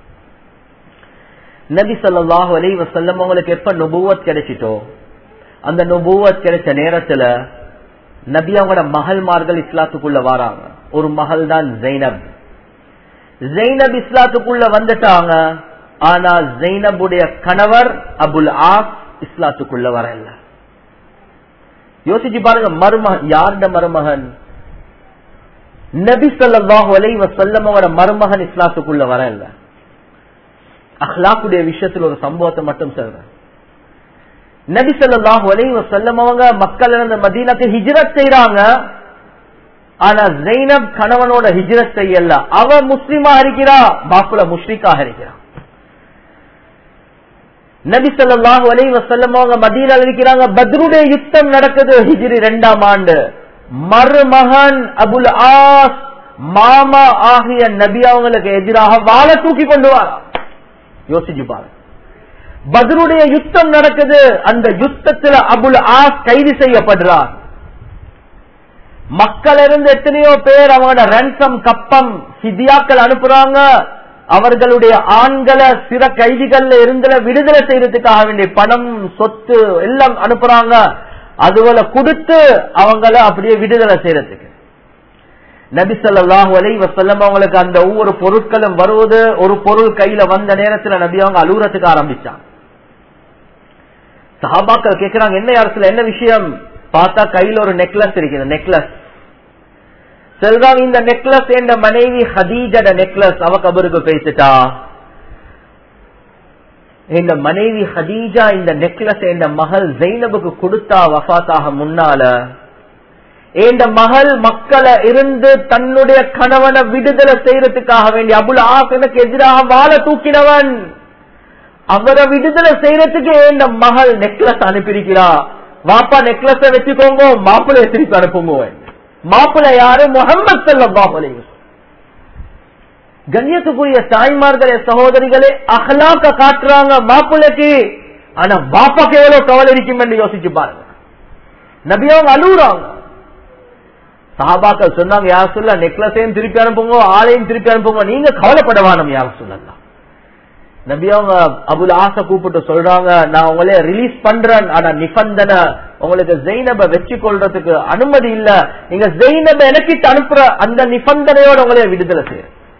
நபி ஸல்லல்லாஹு அலைஹி வஸல்லம் உங்களுக்கு எப்ப நுபுவத் கிடைச்சிட்டோ அந்த நுபுவத் கிடைச்ச நேரத்துல நபி அவங்களோட மகள்மார்கள் இஸ்லாத்துக்குள்ள வராங்க. ஒரு மகள் தான் ஜைனப். ஜெய்னப் இஸ்லாத்துக்குள்ள வந்துட்டாங்க. ஆனா ஜெய்னபுடைய கணவர் அபுல் ஆஸ் இஸ்லாத்துக்குள்ள வரல. யோசிச்சு பாருங்க, மருமகன் யாருடைய மருமகன்? நபி ஸல்லல்லாஹு அலைஹி வஸல்லம் அவரோட மருமகன் இஸ்லாத்துக்குள்ள வரல. அஹ்லாக்குடைய விஷயத்தில் ஒரு சம்பவத்தை மட்டும் சொல்றேன். நபி ஸல்லல்லாஹு அலைஹி வஸல்லம் அவங்க மக்கள் இருந்து மதீனாக்கு ஹிஜ்ரத் செய்றாங்க. ஆனா ஜெய்னப் கணவனோட ஹிஜ்ரத் செய்யல. அவ முஸ்லிமா இருக்கிறா, மாப்பிள முஷ்ரிக்காக இருக்கிறா. நபி ஸல்லல்லாஹு அலைஹி வஸல்லம் அவங்க மதீனால இருக்கிறாங்க. பத்ருடைய யுத்தம் நடக்குது ஹிஜ்ரி இரண்டாம் ஆண்டு. மருமகன் அபுல் ஆஸ் மாமா ஆகிய நபி அவங்களுக்கு எதிராக வாளை தூக்கி கொண்டு வர. யோசிச்சு பாருங்க, பத்ருடைய யுத்தம் நடக்குது. அந்த யுத்தத்தில் அபுல் ஆஸ் கைது செய்யப்படுறார். மக்கள் இருந்து எத்தனையோ பேர் அவங்களோட ரன்சம் கப்பம் சிதியாக்கள் அனுப்புறாங்க. அவர்களுடைய ஆண்களை சிற கைதிகள் இருந்த விடுதலை செய்யறதுக்காக வேண்டிய பணம் சொத்து எல்லாம் அனுப்புறாங்க. அதுவரை கொடுத்து அவங்கள அப்படியே விடுதலை செய்யறதுக்கு. நபி ஸல்லல்லாஹு அலைஹி வஸல்லம் அவங்களுக்கு அந்த ஒவ்வொரு பொருட்களும் வருவது, ஒரு பொருள் கையில வந்த நேரத்தில் நபி அவங்க அழுறதுக்கு ஆரம்பிச்சாங்க. சஹாபாக்கள் கேட்கிறாங்க, என்ன யாருல என்ன விஷயம்? பார்த்தா கையில ஒரு நெக்லஸ் இருக்குது. நெக்லஸ் சொல்றாங்க, இந்த நெக்லஸ் என்ற மனைவி ஹதீஜட நெக்லஸ். அவ கபருக்கு பேசிட்டா. இந்த மனைவி ஹதீஜா இந்த நெக்லஸ் என்ற மகள் ஜெய்னபுக்கு கொடுத்தா வஃபாத்தாக முன்னால. இந்த மகள் மக்களை இருந்து தன்னுடைய கணவனை விடுதலை செய்யறதுக்காக வேண்டி அபுல் ஆஸ் எனக்கு எதிராக வாழ தூக்கினவன், அவரை விடுதலை செய்யறதுக்கு இந்த மகள் நெக்லஸ் அனுப்பியிருக்கிறா. வாப்பா நெக்லஸ வச்சுக்கோங்க, மாப்பிள்ளை திருப்பி அனுப்புங்க. மாப்பிள்ளை யாரு? முஹம்மது ஸல்லல்லாஹு அலைஹி வஸல்லம். கண்ணியத்துக்குரிய தாய்மார்களே சகோதரிகளே, அஹ்லாக்க காட்டுறாங்க மாப்பிள்ளைக்கு. ஆனா பாப்பாக்கு எவ்வளவு கவலை இருக்கும் என்று யோசிச்சு பாருங்க. நபி அவங்க அழுகுறாங்க. சஹாபாக்கள் சொன்னாங்க, யார் சொல்ல நெக்லஸையும் திருப்பி அனுப்புங்க, ஆளையும் திருப்பி அனுப்புங்க, நீங்க கவலைப்படவானம் யார் சொல்லலாம். நபி அவங்க அபுல் ஆசை கூப்பிட்டு சொல்றாங்க, நான் உங்களே ரிலீஸ் பண்றேன். ஆனா நிபந்தனை, உங்களுக்கு ஜெய்னப வெற்றி கொள்றதுக்கு அனுமதி இல்ல. நீங்க ஜெய்னப எனக்கிட்டு அனுப்புற அந்த நிபந்தனையோட உங்களே விடுதலை செய்ய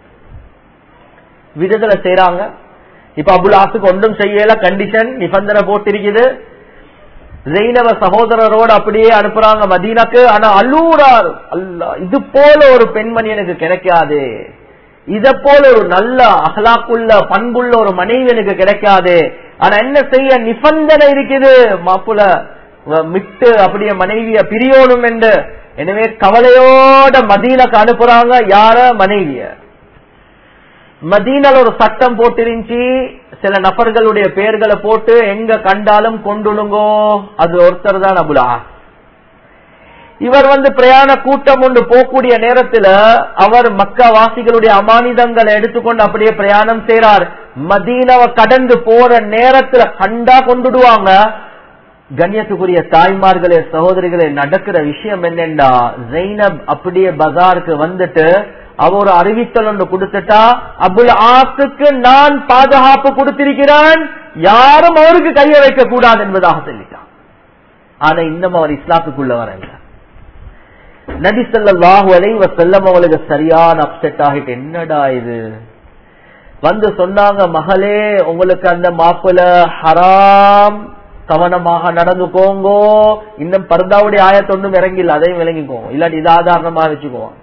விடுதலை செய்யறாங்க. இப்ப அபுல் ஆசுக்கு ஒன்றும் செய்யல, கண்டிஷன் நிபந்தனை போட்டிருக்குது. ஜெய்னப சகோதரரோட அப்படியே அனுப்புறாங்க மதீனாக்கு. ஆனா அலூரார், அல்லா இது போல ஒரு பெண்மணி எனக்கு கிடைக்காது, இத போல ஒரு நல்ல அஹ்லாக்குள்ள பண்புள்ள ஒரு மனைவி எனக்கு கிடைக்காது. ஆனா என்ன செய்ய, நிபந்தனை இருக்குது, மாப்புல மிட்டு அப்படியே மனைவிய பிரியோணும் என்று. எனவே கவலையோட மதீனாக்கு அனுப்புறாங்க. யார? மனைவிய. மதீனால ஒரு சட்டம் போட்டிருந்துச்சு, சில நபர்களுடைய பெயர்களை போட்டு எங்க கண்டாலும் கொண்டுடுங்கோ. அது ஒருத்தர் தான் அபுல் ஆஸ். இவர் வந்து பிரயாண கூட்டம் ஒன்று போகக்கூடிய நேரத்தில் அவர் மக்கா வாசிகளுடைய அமானிதங்களை எடுத்துக்கொண்டு அப்படியே பிரயாணம் செய்றார். மதீனாவை கடந்து போற நேரத்தில் கண்டா கொண்டுடுவாங்க. கண்ணியத்துக்குரிய தாய்மார்களே சகோதரிகளே, நடக்கிற விஷயம் என்னன்னா, ஜெய்னப் அப்படியே பஜாருக்கு வந்துட்டு அவ ஒரு அறிவித்தல் ஒன்று கொடுத்துட்டா, அபுல் ஆசுக்கு நான் பாதுகாப்பு கொடுத்திருக்கிறேன், யாரும் அவருக்கு கைய வைக்க கூடாது என்பதாக சொல்லிட்டான். ஆனா இன்னும் அவர் இஸ்லாத்துக்குள்ள வரல. நபி ஸல்லல்லாஹு அலைஹி வஸல்லம் அவங்களுக்கு சரியான அப்செட் ஆகிட்டு, என்னடா இது வந்து சொன்னாங்க, மகளே உங்களுக்கு அந்த மாப்பிள ஹராம், கவனமாக நடந்துக்கோங்கோ. இன்னும் பர்தாவுடைய ஆயத்தொன்றும் இறங்கில, அதையும் விளங்கிக்கோங்க, இல்லாட்டி இது ஆதாரணமா வச்சுக்குவோம்.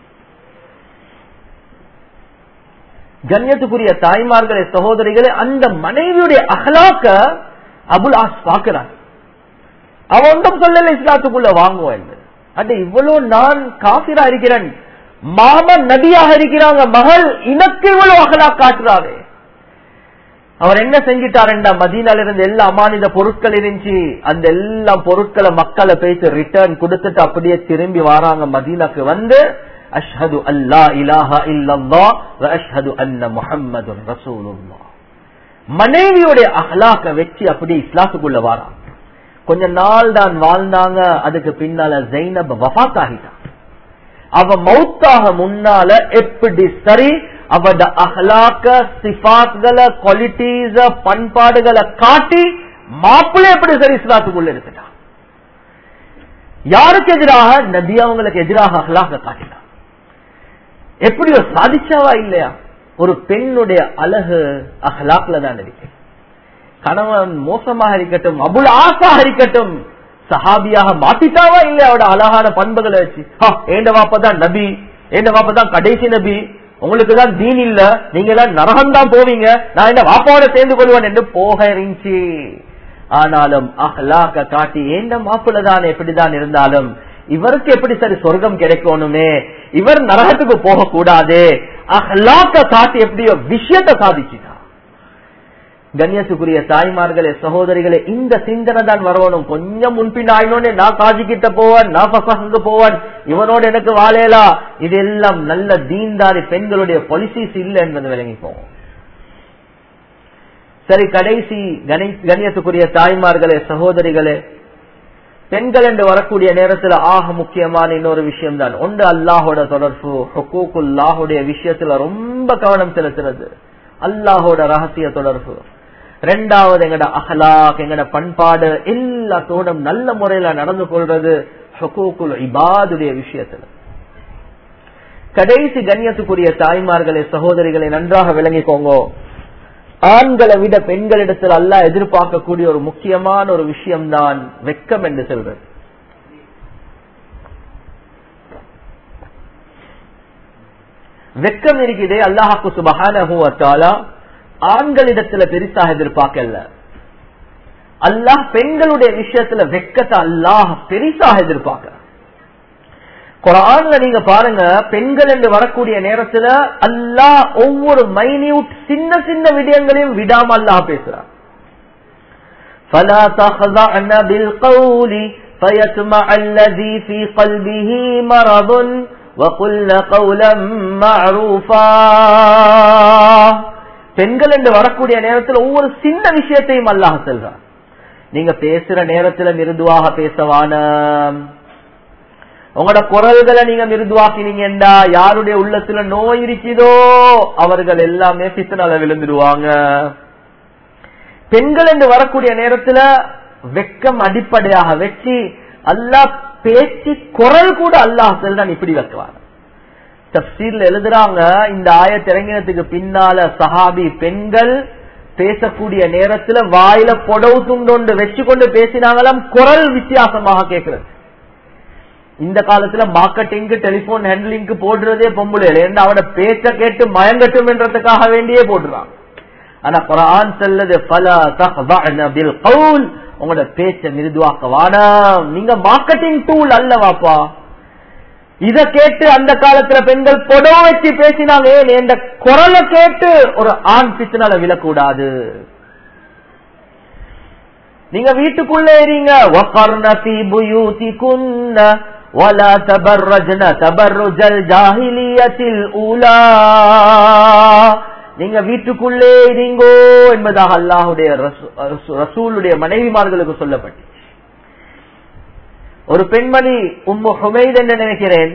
கண்ணியத்துக்குரிய தாய்மார்களே சகோதரிகளே, அந்த மனைவியுடைய அஹ்லாக்க அபுல் ஆஸ் பாக்குறான். அவன் ஒன்றும் சொல்லல இஸ்லாத்துக்குள்ள வாங்குவோம். அது இவ்வளவு நான் காபிரா இருக்கிறேன், மாமன் நபியாக இருக்கிறாங்க, மகள் இனக்கு இவ்வளவு அகலா காட்டுறாரு. அவர் என்ன செஞ்சிட்டாருண்டா, மதீனால இருந்து எல்லா அமானித பொருட்கள் இருந்துச்சு, அந்த எல்லா பொருட்களை மக்களை பேசி ரிட்டர்ன் கொடுத்துட்டு அப்படியே திரும்பி வராங்க. மதீனாக்கு வந்து அஷ்ஹது அல்லா இலாஹா இல்லல்லாஹ் வ அஷ்ஹது அன்ன முஹம்மதுர் ரசூலுல்லாஹ், மனைவியுடைய அஹ்லாக்க வெற்றி அப்படியே இஸ்லாத்துக்குள்ள வராங்க. கொஞ்ச நாள் தான் வாழ்ந்தாங்க. அதுக்கு பின்னால ஜெய்னப் வஃபாத் ஆகிட்டான். அவ மௌத்தாக முன்னால எப்படி சரி அவட அஹ்லாக்க சிஃபாத்களை குவாலிட்டிஸ் பண்பாடுகளை காட்டி மாப்பிள்ளை எப்படி சரி இஸ்லாத்துக்குள்ள எடுத்துட்டான். யாருக்கு எதிராக? நபி அவங்களுக்கு எதிராக அஹ்லாக்க காட்டினான். எப்படியோ சாதிச்சாவா இல்லையா? ஒரு பெண்ணுடைய அழகு அஹ்லாக்ல தான் இருக்கு. கணவன் மோசமாக இருக்கட்டும், அபுல் ஆசாக இருக்கட்டும், சஹாபியாக மாத்திட்டாவா இல்லையா அவட அழகான பண்புகளை வச்சு? ஏண்ட வாப்பதான் நபி, ஏண்ட வாப்பதான் கடைசி நபி, உங்களுக்கு தான் தீன் இல்ல, நீங்க எல்லாம் நரகம்தான் போவீங்க, நான் என்ன வாப்பாவோட சேர்ந்து கொள்வேன் என்று போக இருந்துச்சு. ஆனாலும் அஹ்லாக்க காட்டி ஏண்ட மாப்பிள்ளதான் எப்படிதான் இருந்தாலும் இவருக்கு எப்படி சரி சொர்க்கம் கிடைக்கணுமே, இவர் நரகத்துக்கு போக கூடாது, அஹ்லாக்க காட்டி எப்படியோ விஷயத்தை சாதிச்சுட்டா. கண்ணியத்துக்குரிய தாய்மார்களே, சகோதரிகளே, இந்த சிந்தனை தான் வரணும். கொஞ்சம் முன்பின் ஆயினோன்னு நான் காஜி கிட்ட போவேன், நான் பசங்க போவேன், இவனோட எனக்கு வாழையலா, இதெல்லாம் நல்ல தீன்தாரி பெண்களுடைய பாலிசிஸ் இல்லை என்பது விளங்கி போவோம். சரி, கடைசி கண்ணியத்துக்குரிய தாய்மார்களே, சகோதரிகளே, பெண்கள் என்று வரக்கூடிய நேரத்தில் ஆக முக்கியமான இன்னொரு விஷயம் தான் ஒன்று அல்லாஹோட தொடர்பு. ஹுக்கூக்குல்லாஹுடைய விஷயத்துல ரொம்ப கவனம் செலுத்துறது, அல்லாஹோட ரகசிய தொடர்பு. ரெண்டாவது எங்கட அஹ்லாக், எங்கட பண்பாடு எல்லாத்தோடும் நல்ல முறையில நடந்து கொள்றது ஹுக்கூக்குல் இபாதுடைய விஷயத்துல. கடைசி கண்ணியத்துக்குரிய தாய்மார்களே, சகோதரிகளை நன்றாக விளங்கிக்கோங்க. ஆண்களை விட பெண்களிடத்தில் அல்லாஹ் எதிர்பார்க்கக்கூடிய ஒரு முக்கியமான ஒரு விஷயம்தான் வெட்கம் என்று சொல்றது. வெட்கம் இருக்குதே, அல்லாஹ்வுக்கு சுப்ஹானஹு வ தஆலா ஆண்களிடத்துல பெருசாக எதிர்பார்க்கல. அல்லாஹ் பெண்களுடைய விஷயத்துல வெட்கத்தை அல்லாஹ் பெருசாக எதிர்பார்க்க. குர்ஆன்ல நீங்க பாருங்க, பெண்கள் என்று வரக்கூடிய நேரத்துல அல்லாஹ் ஒவ்வொரு மைன்யூட் சின்ன சின்ன விடயங்களையும் விடாம அல்லாஹ் பேசுறான். فَلَا تَخْضَعْنَ بِالْقَوْلِ فَيَطْمَعَ الَّذِي فِي قَلْبِهِ مَرَضٌ وَقُلْنَ قَوْلًا مَعْرُوفًا. பெண்கள் என்று வரக்கூடிய நேரத்தில் ஒவ்வொரு சின்ன விஷயத்தையும் அல்லாஹ் சொல்றான். நீங்க பேசுற நேரத்துல மிருதுவாக பேசவான, உங்களோட குரல்களை நீங்க மிருதுவாக்கினீங்கடா, யாருடைய உள்ளத்துல நோய் இருக்குதோ அவர்கள் எல்லாமே பித்தனால விழுந்துடுவாங்க. பெண்கள் என்று வரக்கூடிய நேரத்துல வெக்கம் அடிப்படையாக வச்சு அல்லாஹ் பேச்சு குரல் கூட அல்லாஹ் சொல்றான் இப்படி வைக்குவாங்க. தஃசீர்ல எழுதுறாங்க, இந்த ஆயத் இறங்கினதுக்கு பின்னால சஹாபி பெண்கள் பேசக்கூடிய நேரத்துல வாயில பொடவு துண்டொண்டு வச்சு கொண்டு பேசினாங்களாம், குரல் வித்தியாசமாக கேட்கிறது. இந்த காலத்துல மார்க்கெட்டிங்கு டெலிபோன் ஹேண்ட்லிங்கு போடுறதே பொம்பளை, ஏன்னா அவட பேச்ச கேட்டு மயங்கட்டும் என்றதுக்காக வேண்டியே போடுறாங்க. ஆனா குர்ஆன் சொல்லுது, ஃபலா தஹ்தஅன பில் கவுல், உங்களோட பேச்ச மிருதுவாக்க வேணாம், நீங்க மார்க்கெட்டிங் டூல் அல்லவாப்பா. இத கேட்டு அந்த காலத்துல பெண்கள் பொடவை வச்சு பேசினாங்க, இந்த குரலை கேட்டு ஒரு ஆண் பித்தனால விழக்கூடாது. நீங்க வீட்டுக்குள்ள இருங்க, வகர்ன ஃபீ புயூதிகுன்ன வலா தபர்ரஜ்ன தபர்ருஜல் ஜாஹிலியத்தில் ஊலா. நீங்க வீட்டுக்குள்ளே இருங்கோ என்பதாக அல்லாஹ்வுடைய ரசூலுடைய மனைவிமார்களுக்கு சொல்லப்பட்டு. ஒரு பெண்மணி உம்மு ஹுமைத் என்று நினைக்கிறேன்,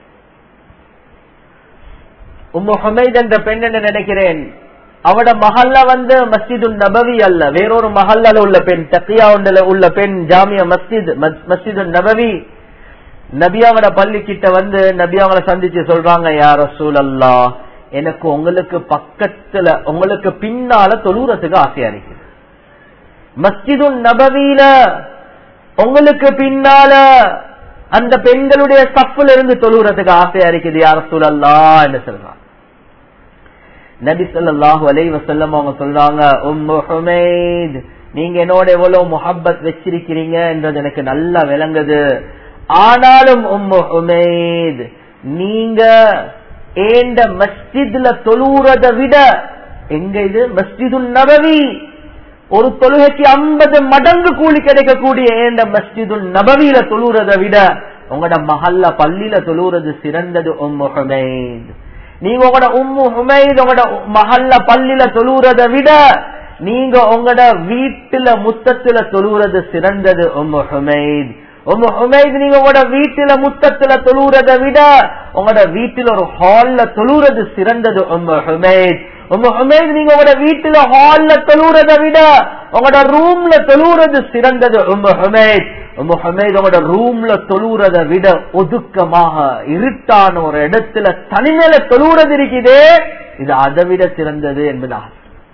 உம்மு ஹுமைத் என்ற பெண் என்று நினைக்கிறேன், அவட மஹல்ல வந்து மஸ்ஜிது நபவி அல்ல, வேறொரு மஹல்ல உள்ள பெண், தக்கியா உள்ள பெண், ஜாமியா மஸ்ஜித் மஸ்ஜிது நபவி. நபியாவோட பள்ளி கிட்ட வந்து நபியாவங்களை சந்திச்சு சொல்றாங்க, யா ரசூலல்லாஹ், எனக்கு உங்களுக்கு பக்கத்துல உங்களுக்கு பின்னால தொழுறதுக்கு ஆசையா இருக்கு. மஸ்ஜிது நபவியில உங்களுக்கு பின்னால அந்த பெண்களுடைய சஃப்ல இருந்து தொழுறதுக்கு ஆசையா இருக்குது யா ரசூலல்லாஹ் என்று சொல்றாங்க. நபி ஸல்லல்லாஹு அலைஹி வஸல்லம் அவங்க சொல்றாங்க, உம்மு ஹுமைத், நீங்க என்னோட எவ்வளவு முஹப்பத் வச்சிருக்கிறீங்க என்றது எனக்கு நல்லா விளங்குது. ஆனாலும் உம்மு ஹுமைத், நீங்க ஏண்ட மஸ்ஜித்ல தொழுறதை விட, எங்க இது மஸ்ஜிது நபவி, ஒரு தொழுகைக்கு ஐம்பது மடங்கு கூலி கிடைக்கக்கூடிய ஏண்ட மஸ்ஜிது நபவியில தொழுறதை விட உங்களோட மஹல்ல பள்ளியில தொழுறது சிறந்தது உம்மு ஹுமைத். நீங்க உங்களோட உம்மு ஹுமைத் உங்களோட மஹல்ல பள்ளியில தொழுறதை விட நீங்க உங்களோட வீட்டுல முத்தத்துல தொழுறது சிறந்தது உம்மு ஹுமைத். உம்மு ஹுமைத், நீங்க உங்களோட வீட்டுல முத்தத்துல தொழுறதை விட உங்களோட வீட்டுல ஒரு ஹால்ல தொழுறது சிறந்தது உம்மு ஹுமைத். உம்மு ஹுமைத், நீங்க உங்களோட வீட்டுல ஹால்ல தொழுறதை விட உங்களோட ரூம்ல தொழுறது சிறந்தது உம்மு ஹுமைத். முஹம்மதோட ரூம்ல தொழுறதை விட ஒதுக்கமாக இருட்டான ஒரு இடத்துல தனிமையில தொழுறது இருக்குதே, இது அதை விட சிறந்தது என்பதாக.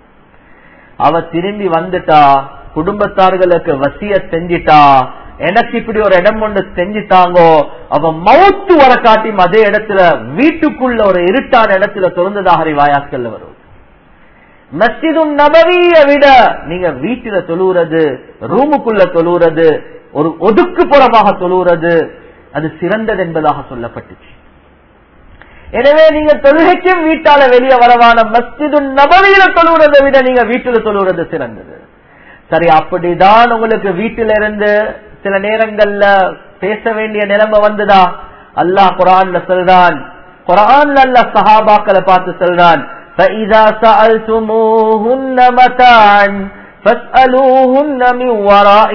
அவ திரும்பி வந்துட்டா, குடும்பத்தார்களுக்கு வசிய செஞ்சிட்டா, எனக்கு இப்படி ஒரு இடம் ஒன்று செஞ்சுட்டாங்கோ, அவ மவுத்து வர காட்டியும் அதே இடத்துல வீட்டுக்குள்ள ஒரு இருட்டான இடத்துல தொழுந்ததாக ரிவாயாத்கள்ல வரும். மஸ்ஜிதும் நபவியை விட நீங்க வீட்டுல தொழுறது, ரூமுக்குள்ள தொழுறது, ஒரு ஒதுக்குப்புறமாக தொழுறது அது சிறந்தது என்பதாக சொல்லப்பட்டுச்சு. எனவே நீங்க தொழுகைக்கும் வீட்டால வெளியே வரவான மஸ்ஜிதும் நபவியில தொழுறதை விட நீங்க வீட்டுல தொழுறது சிறந்தது. சரி, அப்படிதான் உங்களுக்கு வீட்டில இருந்து சில நேரங்கள்ல பேச வேண்டிய நிலைமை வந்ததா? அல்லாஹ் குர்ஆன்ல சொல்றான், குர்ஆன்ல அல்லாஹ் சஹாபாக்களை பார்த்து சொல்றான், فَإِذَا سَأَلْتُمُوهُنَّ مَتَاعًا فَاسْأَلُوهُنَّ مِنْ وَرَاءِ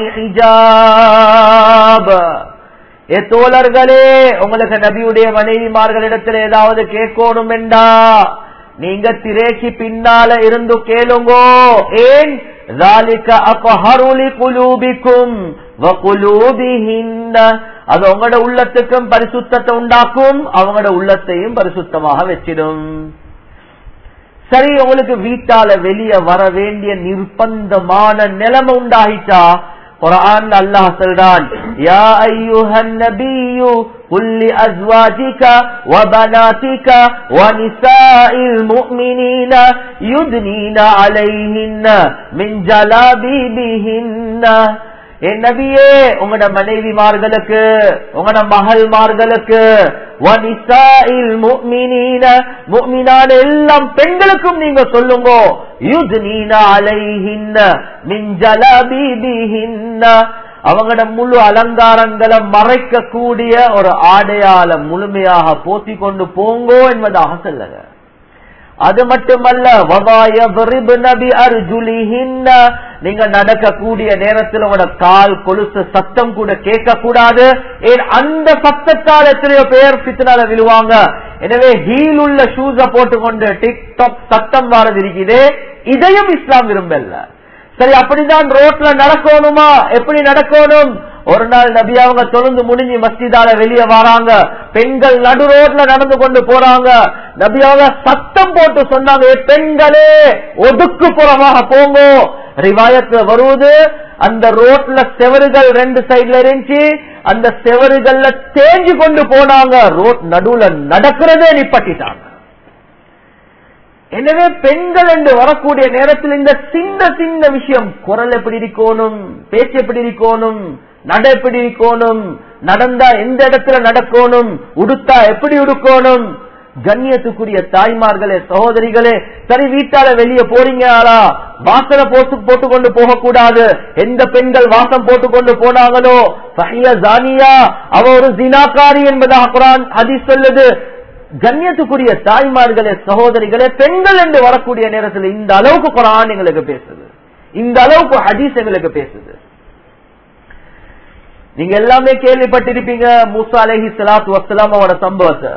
حِجَابٍ. ஏ தோழர்களே, உங்களுக்கு நபியுடைய மனைவிமார்களிடத்தில் ஏதாவது கேட்கணும் என்றா நீங்க திரைக்கு பின்னால இருந்து கேளுங்கோ. ஏன்? ذَلِكَ أَطْهَرُ لِقُلُوبِكُمْ وَقُلُوبِهِنَّ. அது உங்களோட உள்ளத்துக்கும் பரிசுத்தத்தை உண்டாக்கும், அவங்களோட உள்ளத்தையும் பரிசுத்தமாக வச்சிடும். சரி, உங்களுக்கு வீட்டால வெளியே வர வேண்டிய நிர்பந்தமான நிலைமை உண்டாயிட்டா, குர்ஆன்ல அல்லாஹ் சொல்றான், யா அய்யுஹன் நபியு குல் லிஅஸ்வாஜிக வபனாதிக வனிசாஇல் முஃமினீன யுத்னீன அலைஹின்ன மின் ஜலாபிபிஹின்ன. என் நபியே, உங்களோட மனைவிமார்களுக்கு, உங்களோட மகள்மார்களுக்கு, வனிசாஇல் முஃமினீன முஃமினான எல்லாம் பெண்களுக்கும் நீங்க சொல்லுங்க, யுத்னீன அலைஹின்ன மின் ஜலாபிபிஹின்ன. அவங்களோட முழு அலங்காரங்களை மறைக்க கூடிய ஒரு ஆடையால முழுமையாக போத்தி கொண்டு போங்கோ என்பதாக சொல்லுங்க. அது மட்டுமல்ல, நீங்க நடக்கக்கூடிய நேரத்தில் உங்களோட கால் கொலுசு சத்தம் கூட கேட்க கூடாது. ஏன்? அந்த சத்தத்தால் எத்தனையோ பேர் பித்தனால விழுவாங்க. எனவே ஹீல் உள்ள ஷூஸ போட்டுக்கொண்டு டிக்டாக் சத்தம் வாரது இருக்குது, இதையும் இஸ்லாம் விரும்பல. சரி, அப்படிதான் ரோட்ல நடக்கணுமா? எப்படி நடக்கணும்? ஒரு நாள் நபி அவங்க தொழுந்து முடிஞ்சு மஸ்ஜிதால வெளியே வராங்க, பெண்கள் நடு ரோட்ல நடந்து கொண்டு போறாங்க. நபி அவங்க சத்தம் போட்டு சொன்னாங்க, பெண்களே ஒதுக்குப்புறமாக போங்க. ரிவாயத்துல வருவது, அந்த ரோட்ல செவறுகள் ரெண்டு சைட்ல இருந்துச்சு, அந்த செவறுகள்ல தேஞ்சு கொண்டு போனாங்க, ரோட் நடுவுல நடக்கிறதே நிப்பட்டிட்டாங்க. எனவே பெண்கள் என்று வரக்கூடிய நேரத்தில் இந்த சின்ன சின்ன விஷயம், குரல் எப்படி இருக்கணும், பேச்சு எப்படி இருக்கணும், நட எப்படி இருக்கணும், நடந்தா எந்த இடத்துல நடக்கணும், உடுத்தா எப்படி உடுக்கணும். கண்ணியத்துக்குரிய தாய்மார்களே, சகோதரிகளே, சரி வீட்டால வெளியே போறீங்களா, வாசனை போட்டு போட்டு கொண்டு போக கூடாது. எந்த பெண்கள் வாசம் போட்டு கொண்டு போனாங்களோ ஃபஹிய ஜானியா, அவ ஒரு ஜினாகாரி என்பதாக குர்ஆன் ஹதீஸ் சொல்லுது. கண்ணியத்துக்குரிய தாய்மார்களே, சகோதரிகளே, பெண்கள் என்று வரக்கூடிய நேரத்தில் இந்த அளவுக்கு குர்ஆன் எங்களுக்கு பேசுது, இந்த அளவுக்கு ஹதீஸ் எங்களுக்கு பேசுது. நீங்க எல்லாமே கேள்விப்பட்டிருப்பீங்க மூசா அலைஹிஸ்ஸலாத்து வஸ்ஸலாம் அவரோட சம்பவத்தை.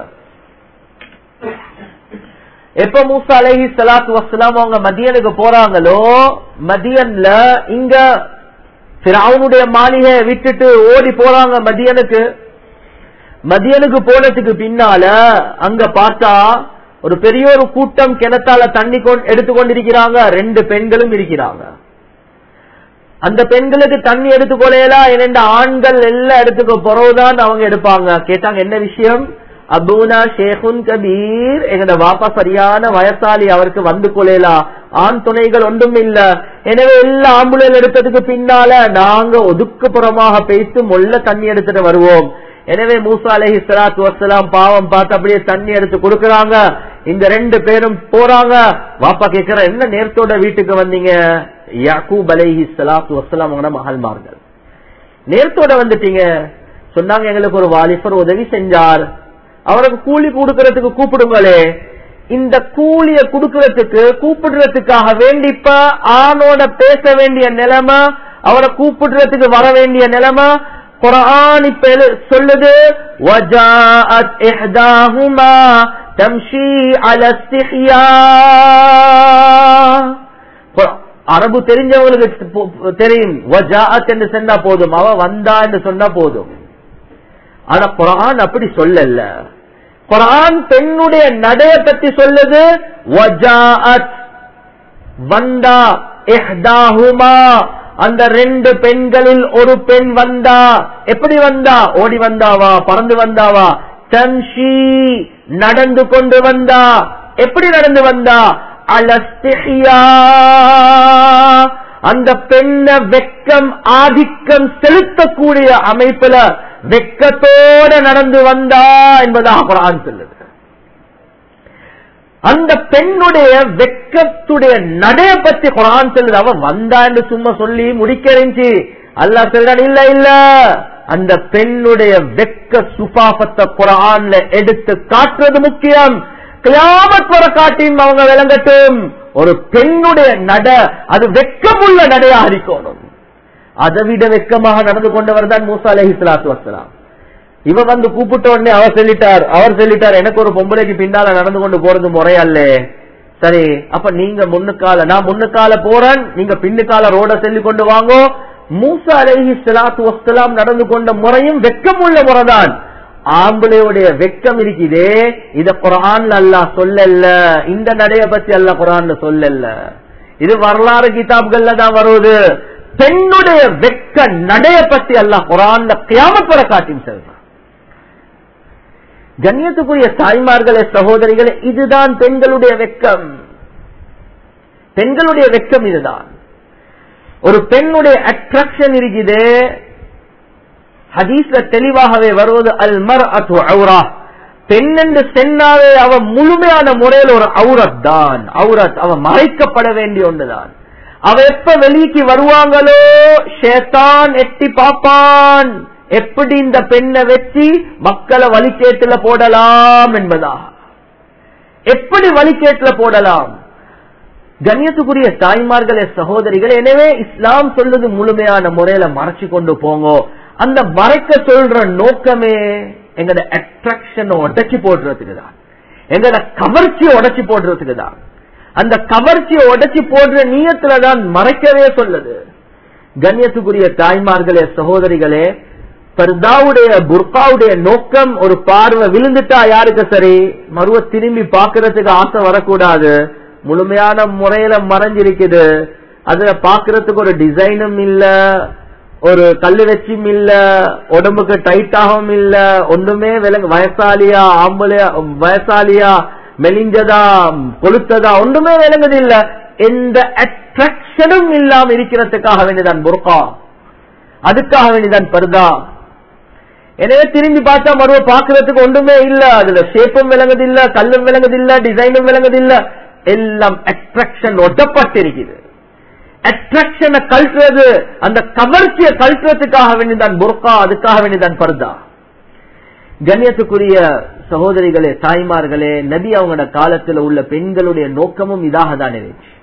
எப்ப மூசா அலைஹிஸ்ஸலாத்து வஸ்ஸலாம் அவங்க மதியனுக்கு போறாங்களோ, மதியன்ல இங்க ஃபிரௌனுடைய மாளிகை விட்டுட்டு ஓடி போறாங்க மதியனுக்கு. மதியனுக்கு போனதுக்கு பின்னால அங்க பார்த்தா ஒரு பெரிய ஒரு கூட்டம் கிணத்தால தண்ணி எடுத்துக்கொண்டிருக்கிறாங்க. ரெண்டு பெண்களும் இருக்கிறாங்க. அந்த பெண்களுக்கு தண்ணி எடுத்துக்கொள்ளலாம், இரண்டு ஆண்கள் எல்லா இடத்துக்கு பிறகுதான் அவங்க எடுப்பாங்க. கேட்டாங்க, என்ன விஷயம்? அபூனா ஷேகுன் கபீர், எங்கட வாப்பா சரியான வயசாளி, அவருக்கு வந்து கொள்ளலாம், ஆண் துணைகள் ஒன்றும் இல்ல. எனவே எல்லா ஆம்புலன்ஸ் எடுத்ததுக்கு பின்னால நாங்க ஒதுக்குப்புறமாக பேசி மொல்ல தண்ணி எடுத்துட்டு வருவோம். எனவே மூசா அலைஹிஸ்ஸலாத்து வஸ்ஸலாம் பாவம் பார்த்து அப்படியே தண்ணி எடுத்து கொடுக்கறாங்க. இந்த ரெண்டு பேரும் போறாங்க. வாப்பா கேக்குற, என்ன நேரத்தோட வீட்டுக்கு வந்தீங்க? யாக்கூப் அலைஹிஸ்ஸலாத்து வஸ்ஸலாம் அவங்களோட மகள்மார்கள், நேரத்தோட வந்துட்டீங்க. சொன்னாங்க, எங்களுக்கு ஒரு வாலிபர் உதவி செஞ்சார், அவருக்கு கூலி கொடுக்கறதுக்கு கூப்பிடுங்களே. இந்த கூலிய குடுக்கறதுக்கு கூப்பிடுறதுக்காக வேண்டி இப்ப ஆணோட பேச வேண்டிய நிலைமை, அவரை கூப்பிடுறதுக்கு வர வேண்டிய நிலைமை குர்ஆன் இப்ப சொல்லுது. வஜாஅத் இஹ்தாஹுமா தம்ஷி அலா இஸ்திஹ்யா. அரபு தெரிஞ்சவங்களுக்கு தெரியும், வஜாஅத் என்று சொன்னா போதும், அவ வந்தா என்று சொன்னா போதும். ஆனா குர்ஆன் அப்படி சொல்லல. குர்ஆன் பெண்ணுடைய நடைய பத்தி சொல்லுது, வஜாஅத் வந்தா, இஹ்தாஹுமா அந்த ரெண்டு பெண்களில் ஒரு பெண் வந்தா. எப்படி வந்தா? ஓடி வந்தாவா, பறந்து வந்தாவா? தம்ஷி நடந்து கொண்டு வந்தா. எப்படி நடந்து வந்தா? அலஸ்திஹியா அந்த பெண்ண வெக்கம் ஆதிக்கம் செலுத்தக்கூடிய அமைப்புல வெக்கத்தோட நடந்து வந்தா என்பதாக குர்ஆன் சொல்லுது. அந்த பெண்ணுடைய வெக்கத்துடைய நடைய பத்தி குர்ஆன் சொல்லுது. அவ வந்தா என்று சும்மா சொல்லி முடிக்கிறேன். அல்லாஹ் சொல்றான், இல்ல இல்ல, அந்த பெண்ணுடைய வெக்க சுபாபத்தை குர்ஆன்ல எடுத்து காட்டுறது முக்கியம். கியாமத் வர காட்டியும் அவங்க விளங்கட்டும், ஒரு பெண்ணுடைய நட அது வெக்கமுள்ள நடையாக இருக்கணும். அதை விட வெக்கமாக நடந்து கொண்டவர் தான் மூசா அலைஹிஸ்ஸலாத்து வஸ்ஸலாம். இவ வந்து கூப்பிட்ட உடனே அவர் சொல்லிட்டார் அவர் சொல்லிட்டார் எனக்கு ஒரு பொம்பளைக்கு பின்னால நடந்து கொண்டு போறது முறையல்லே. சரி, அப்ப நீங்க முன்னுக்கால, நான் முன்னுக்கால போறேன், நீங்க பின்னுக்கால ரோட சொல்லி கொண்டு வாங்கோ. மூசா அலைஹிஸ்ஸலாத்து வஸ்ஸலாம் நடந்து கொண்ட முறையும் வெக்கமுள்ள முறைதான். ஆம்பளையுடைய வெக்கம் இருக்குதே, இத குர்ஆன்ல அல்லாஹ் சொல்லல. இந்த நடைய பத்தி அல்லாஹ் குர்ஆன்ல சொல்லல. இது வரலாறு கிதாப்கள்ல தான் வருது. பெண்ணுடைய வெக்க நடைய பத்தி அல்லாஹ் குர்ஆன்ல கியாமத் வரை காட்டியும் சொல்றான். கண்ணியத்துக்குரிய தாய்மார்களே, சகோதரிகளே, இதுதான் பெண்களுடைய வெக்கம். பெண்களுடைய வெக்கம் இதுதான். ஒரு பெண்ணுடைய அட்ராக்ஷன் இருக்குது. ஹதீஸ்ல தெளிவாகவே வருவது, அல் மர்அத்து ஔரா, பெண் என்று சென்னாவே அவ முழுமையான முறையில் ஒரு ஔரத் தான். ஔரத் அவ மறைக்கப்பட வேண்டிய ஒன்றுதான். அவ எப்ப வெளிக்கு வருவாங்களோ ஷைத்தான் எட்டி பாப்பான், எப்படி இந்த பெண்ணை வச்சு மக்களை வழிகேட்டுல போடலாம் என்பதா, எப்படி வழிகேட்டுல போடலாம். கண்ணியத்துக்குரிய தாய்மார்களே, சகோதரிகள், எனவே இஸ்லாம் சொல்லுது முழுமையான முறையில மறைச்சு கொண்டு போங்க. அந்த மறைக்க சொல்ற நோக்கமே எங்கட அட்ராக்ஷன் உடைச்சு போடுறதுக்கு தான், எங்கட கவர்ச்சியை உடைச்சு போடுறதுக்கு தான். அந்த கவர்ச்சியை உடைச்சு போடுற நீயத்துலதான் மறைக்கவே சொல்லுது. கண்ணியத்துக்குரிய தாய்மார்களே, சகோதரிகளே, பர்தாவுடைய புர்காவுடைய நோக்கம் ஒரு பார்வை விழுந்துட்டா யாருக்கு சரி, மறுவ திரும்பி பாக்குறதுக்கு ஆசை வரக்கூடாது. முழுமையான முறையில மறைஞ்சிருக்குது. அதுல பாக்குறதுக்கு ஒரு டிசைனும் இல்ல, ஒரு கல்லு வச்சும் இல்ல, உடம்புக்கு டைட்டாகவும் இல்ல, ஒண்ணுமே விலங்கு, வயசாலியா ஆம்பளையா, வயசாலியா மெலிஞ்சதா கொளுத்ததா ஒன்றுமே விளங்குது இல்ல. எந்த அட்ராக்ஷனும் இல்லாம இருக்கிறதுக்காக வேண்டியதான் புர்கா, அதுக்காக வேண்டியதான் பர்தா. எனவே திரும்பி பார்த்தா மறுவ பாக்குறதுக்கு ஒன்றுமே இல்ல, அதுல ஷேப்பும் விளங்குது இல்ல, கல்லும் விளங்குது இல்ல, டிசைனும் விளங்குது இல்ல, எல்லாம் அட்ராக்ஷன் ஒட்டப்பட்டிருக்குது. அட்ராக்ஷனை கழட்டுறது, அந்த கவர்ச்சியை கழட்டுறதுக்காக வேண்டியதான் புர்கா, அதுக்காக வேண்டியதான் பர்தா. கண்ணியத்துக்குரிய சகோதரிகளே, தாய்மார்களே, நபி அவங்களோட காலத்தில் உள்ள பெண்களுடைய நோக்கமும் இதாக தான் இருந்துச்சு.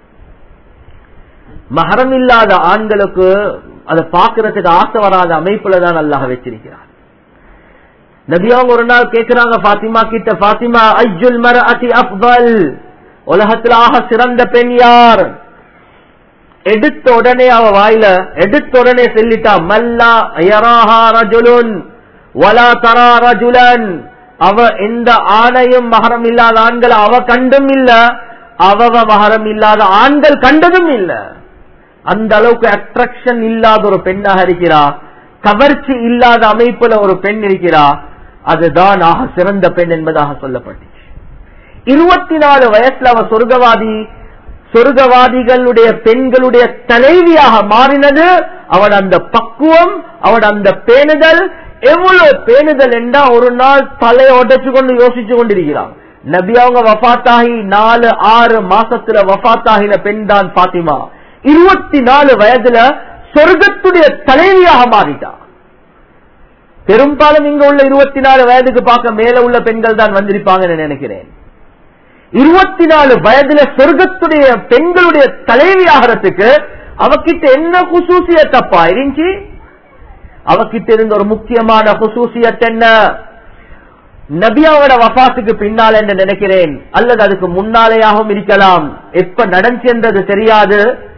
மஹரம் இல்லாத ஆண்களுக்கு அதை பாக்குறதுக்கு ஆசை வராத அமைப்புல தான் அல்லாஹ் வச்சிருக்கிறார். நபி அவங்க ஒரு நாள் கேட்கிறாங்க பாத்திமா கிட்ட, பாத்திமா அய்யுல் மர்அதி அஃதல், உலகத்தில் ஆக சிறந்த பெண் யார்? எடுத்த உடனே அவ வாயில எடுத்த உடனே சொல்லிட்டா, மல்லா யராஹா ரஜுலுன் வலா தரா ரஜுலன், அவ எந்த ஆணையும் மஹரம் இல்லாத ஆண்கள் அவ கண்டும் இல்ல, அவ மஹரம் இல்லாத ஆண்கள் கண்டதும் இல்ல. அந்த அளவுக்கு அட்ராக்ஷன் இல்லாத ஒரு பெண்ணாக இருக்கிறா, கவர்ச்சி இல்லாத அமைப்புல ஒரு பெண் இருக்கிறா. அதுதான் ஆக சிறந்த பெண் என்பதாக சொல்லப்பட்டுச்சு. இருபத்தி நாலு வயசுல அவ சொர்க்கவாதி, சொர்க்கவாதிகளுடைய பெண்களுடைய தலைவியாக மாறினது அவட அந்த பக்குவம், அவட அந்த பேணுதல். எவ்வளவு பேணுதல் என்றா, ஒரு நாள் தலையை உடைச்சு கொண்டு யோசிச்சு கொண்டிருக்கிறான். நபி அவங்க வஃபாத்தாகி நாலு ஆறு மாசத்துல வஃபாத்தாகின பெண் தான் பாத்திமா. இருபத்தி நாலு வயதுல சொர்க்கத்துடைய தலைவியாக மாறிட்டா. பெரும்பாலும் இங்க உள்ள இருபத்தி நாலு வயதுக்கு பார்க்க மேல உள்ள பெண்கள் தான் வந்திருப்பாங்கன்னு நினைக்கிறேன். இருபத்தி நாலு வயதுல சொர்க்கத்துடைய பெண்களுடைய தலைவி ஆகிறதுக்கு அவகிட்ட என்ன குசூசியத் தப்பா இருந்துச்சு? அவகிட்ட இருந்த ஒரு முக்கியமான குசூசியத் என்ன? நபியாவோட வஃபாத்துக்கு பின்னால் என்று நினைக்கிறேன், அல்லது அதுக்கு முன்னாலேயாகவும் இருக்கலாம், எப்ப நடந்தது தெரியாது.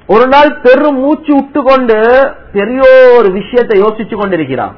ஒரு நாள் பெரும் மூச்சு விட்டு கொண்டு பெரிய ஒரு விஷயத்தை யோசிச்சு கொண்டிருக்கிறான்.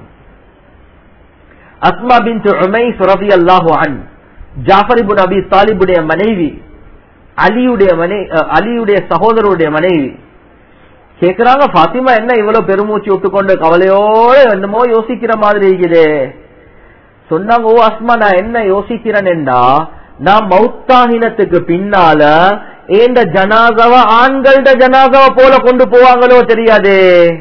அஸ்மா பின்த் உமைஸ் ரலியல்லாஹு அன்ஹா, ஜாஃபர் இப்னு அபி தாலிபுடைய மனைவி, அலியுடைய மனைவி, அலியுடைய சகோதரருடைய மனைவி. கேக்குறாங்க, பாத்திமா என்ன இவ்வளவு பெருமூச்சு விட்டுக்கொண்டு கவலையோட என்னமோ யோசிக்கிற மாதிரி இருக்குது. சொன்னாங்க, ஓ அஸ்மா, நான் என்ன யோசிக்கிறேன்டா, நான் மௌத்தாகினத்துக்கு பின்னால ஏண்ட ஜனாசாவ ஆண்களோட ஜனாசாவ போல கொண்டு போவாங்களோ தெரியாது.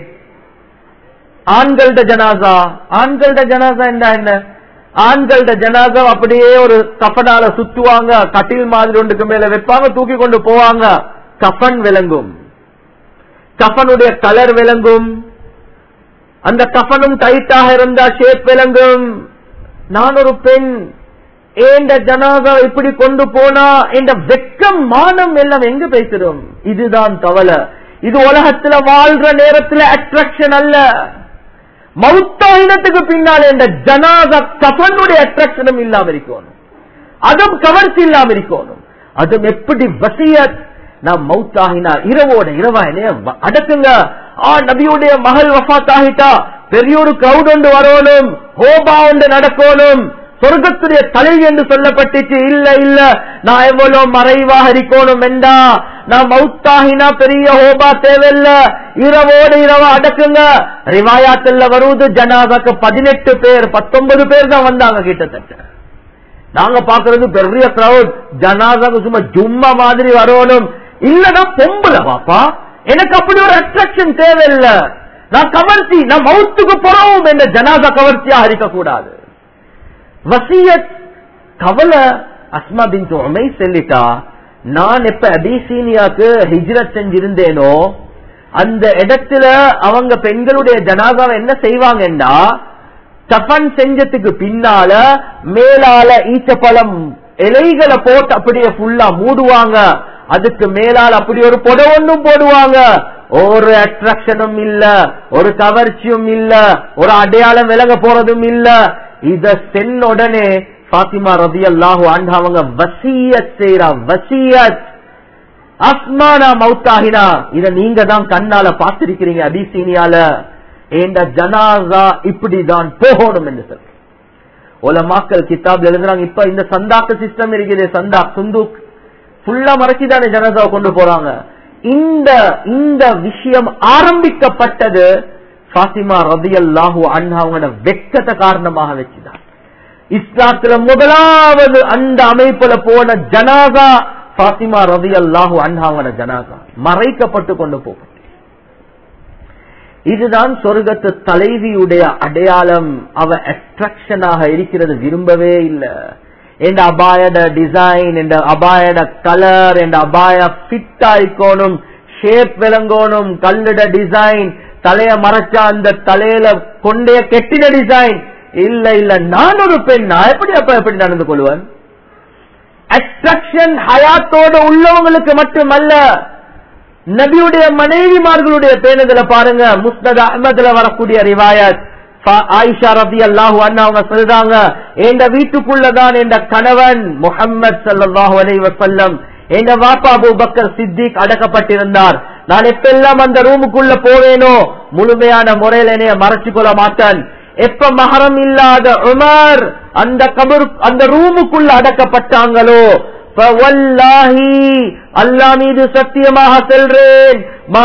ஆண்களோட ஜனாசா ஆண்களோட ஜனாசா என்ன என்ன ஆண்களோட ஜனாசா அப்படியே ஒரு கஃபனால சுத்துவாங்க, கட்டில் மாதிரி ஒன்றுக்கு மேல வைப்பாங்க, தூக்கி கொண்டு போவாங்க. கஃபன் விளங்கும், கஃபனுடைய கலர் விளங்கும், அந்த கஃபனும் டைட்டாக இருந்தா ஷேப் விளங்கும். நான் ஒரு பெண், ஏண்ட ஜனாதா இப்படி கொண்டு போனா என்ற வெக்கம் மானம் எல்லாம் எங்க பேசுறோம்? இதுதான் கவலை. இது உலகத்துல வாழ்ற நேரத்துல அட்ராக்ஷன் அல்ல, மௌத்தாயினத்துக்கு பின்னால் என்ற ஜனாதா கஃபனுடைய அட்ராக்ஷனும் இல்லாம இருக்கணும், அதுவும் கவர்ச்சி இல்லாம இருக்கணும். அதுவும் எப்படி வசியத், நான் மௌத்தாகினா இரவோட இரவா என்ன அடக்குங்க. ஆ நபியுடைய மகள் வஃபாத் ஆகிட்டா பெரிய ஒரு கிரௌட் ஒன்று வரணும், ஹோபா ஒன்று நடக்கணும், சொர்க்கத்துடைய தலை என்று சொல்லப்பட்டுச்சு. இல்ல இல்ல, நான் எவ்வளவு மறைவாக இருக்கணும் என்றா, நான் மௌத்தாகினா பெரிய ஹோபா தேவையில்ல, இரவோடு இரவா அடக்குங்க. ரிவாயாத்துல வருவது ஜனாதாக்கு பதினெட்டு பேர் பத்தொன்பது பேர் தான் வந்தாங்க கிட்டத்தட்ட. நாங்க பாக்குறது பெரிய கிரௌட், ஜனாதாக்கு சும்மா ஜும்மா மாதிரி வரணும். இல்லனா பொம்புல பாப்பா, எனக்கு அப்படி ஒரு அட்ராக்ஷன் தேவையில்லை, நான் கவர்ச்சி, நான் மௌத்துக்கு போறோம் என்ற ஜனாதா கவர்ச்சியா இருக்க கூடாது. வசியத் கவலை. அஸ்மா பின்த் உமைஸ் சொல்லிட்டா, நான் எப்ப அபிசீனியாக்கு ஹிஜ்ரத் செஞ்சிருந்தேனோ அந்த இடத்துல அவங்க பெண்களுடைய ஜனாதாவை என்ன செய்வாங்கன்னா, கஃபன் செஞ்சதுக்கு பின்னால மேலால ஈச்சப்பழம் இலைகளை போட்டு அப்படியே ஃபுல்லா மூடுவாங்க, அதுக்கு மேலால் அப்படி ஒரு புடவை ஒன்றும் போடுவாங்க. ஒரு அட்ராக்ஷனும் இல்ல, ஒரு கவர்ச்சியும் இல்ல, ஒரு அடையாளம் விலக போறதும் இல்ல. இத சென்ன உடனே பாத்திமா ரலியல்லாஹு அன்ஹா அவங்க வசியத் செய்றா. வசியத், அஸ்மானா மௌத்தாகினா இத நீங்க தான் கண்ணால பாத்திருக்கிறீங்க அபிசீனியால, ஏண்ட ஜனாசா இப்படிதான் போகணும் என்று சொல்லி உலமாக்கள் கிதாப்ல எழுதுறாங்க. இப்ப இந்த சந்தாக்கு சிஸ்டம் இருக்குது, சந்தாக் சுந்தூக் ஃபுல்லா மறைச்சுதானே ஜனாசாவை கொண்டு போறாங்க. இந்த இந்த விஷயம் ஆரம்பிக்கப்பட்டது ஃபாத்திமா ரலியல்லாஹு அன்ஹா அவங்களோட வெட்கத்தை காரணமாக வச்சுதான். இஸ்லாத்துல முதலாவது அந்த அமைப்புல போன ஜனாசா ஃபாத்திமா ரலியல்லாஹு அன்ஹா அவங்களோட ஜனாசா மறைக்கப்பட்டு கொண்டு போகும். இதுதான் சொர்க்கத்து தலைவியுடைய அடையாளம். அவ அட்ராக்ஷனாக இருக்கிறது விரும்பவே இல்லை. என்ற அபாயட டிசைன், என்ற அபாயட கலர், என்ற அபாய ஃபிட் ஆயிக்கோணும், ஷேப் விளங்கணும், கல்லுட டிசைன், தலைய மறைச்சா அந்த தலையில கொண்டைய கெட்டின டிசைன். இல்ல இல்ல, நான் ஒரு பெண், நான் எப்படி அப்ப எப்படி நடந்து கொள்வேன்? அட்ராக்ஷன் ஹயாத்தோட உள்ளவங்களுக்கு மட்டுமல்ல, நபியுடைய மனைவிமார்களுடைய பேணுதல பாருங்க. முஸ்னத் அஹ்மதுல வரக்கூடிய ரிவாயத், ஆயிஷா ரலியல்லாஹு அன்ஹா அவங்க சொல்றாங்க, எங்க வீட்டுக்குள்ளதான் என்ற கணவன் முஹம்மது ஸல்லல்லாஹு அலைஹி வஸல்லம், எங்க வாப்பா அபூபக்கர் சித்திக் அடக்கப்பட்டிருந்தார். நான் எப்பெல்லாம் அந்த ரூமுக்குள்ள போவேனோ முழுமையான முறையில் என்னைய மறைச்சு கொள்ள மாட்டேன். எப்ப மஹரம் இல்லாத உமர் அந்த கபர் அந்த ரூமுக்குள்ள அடக்கப்பட்டாங்களோ, அல்லாஹ் மீது சத்தியமாக செல்றேன்,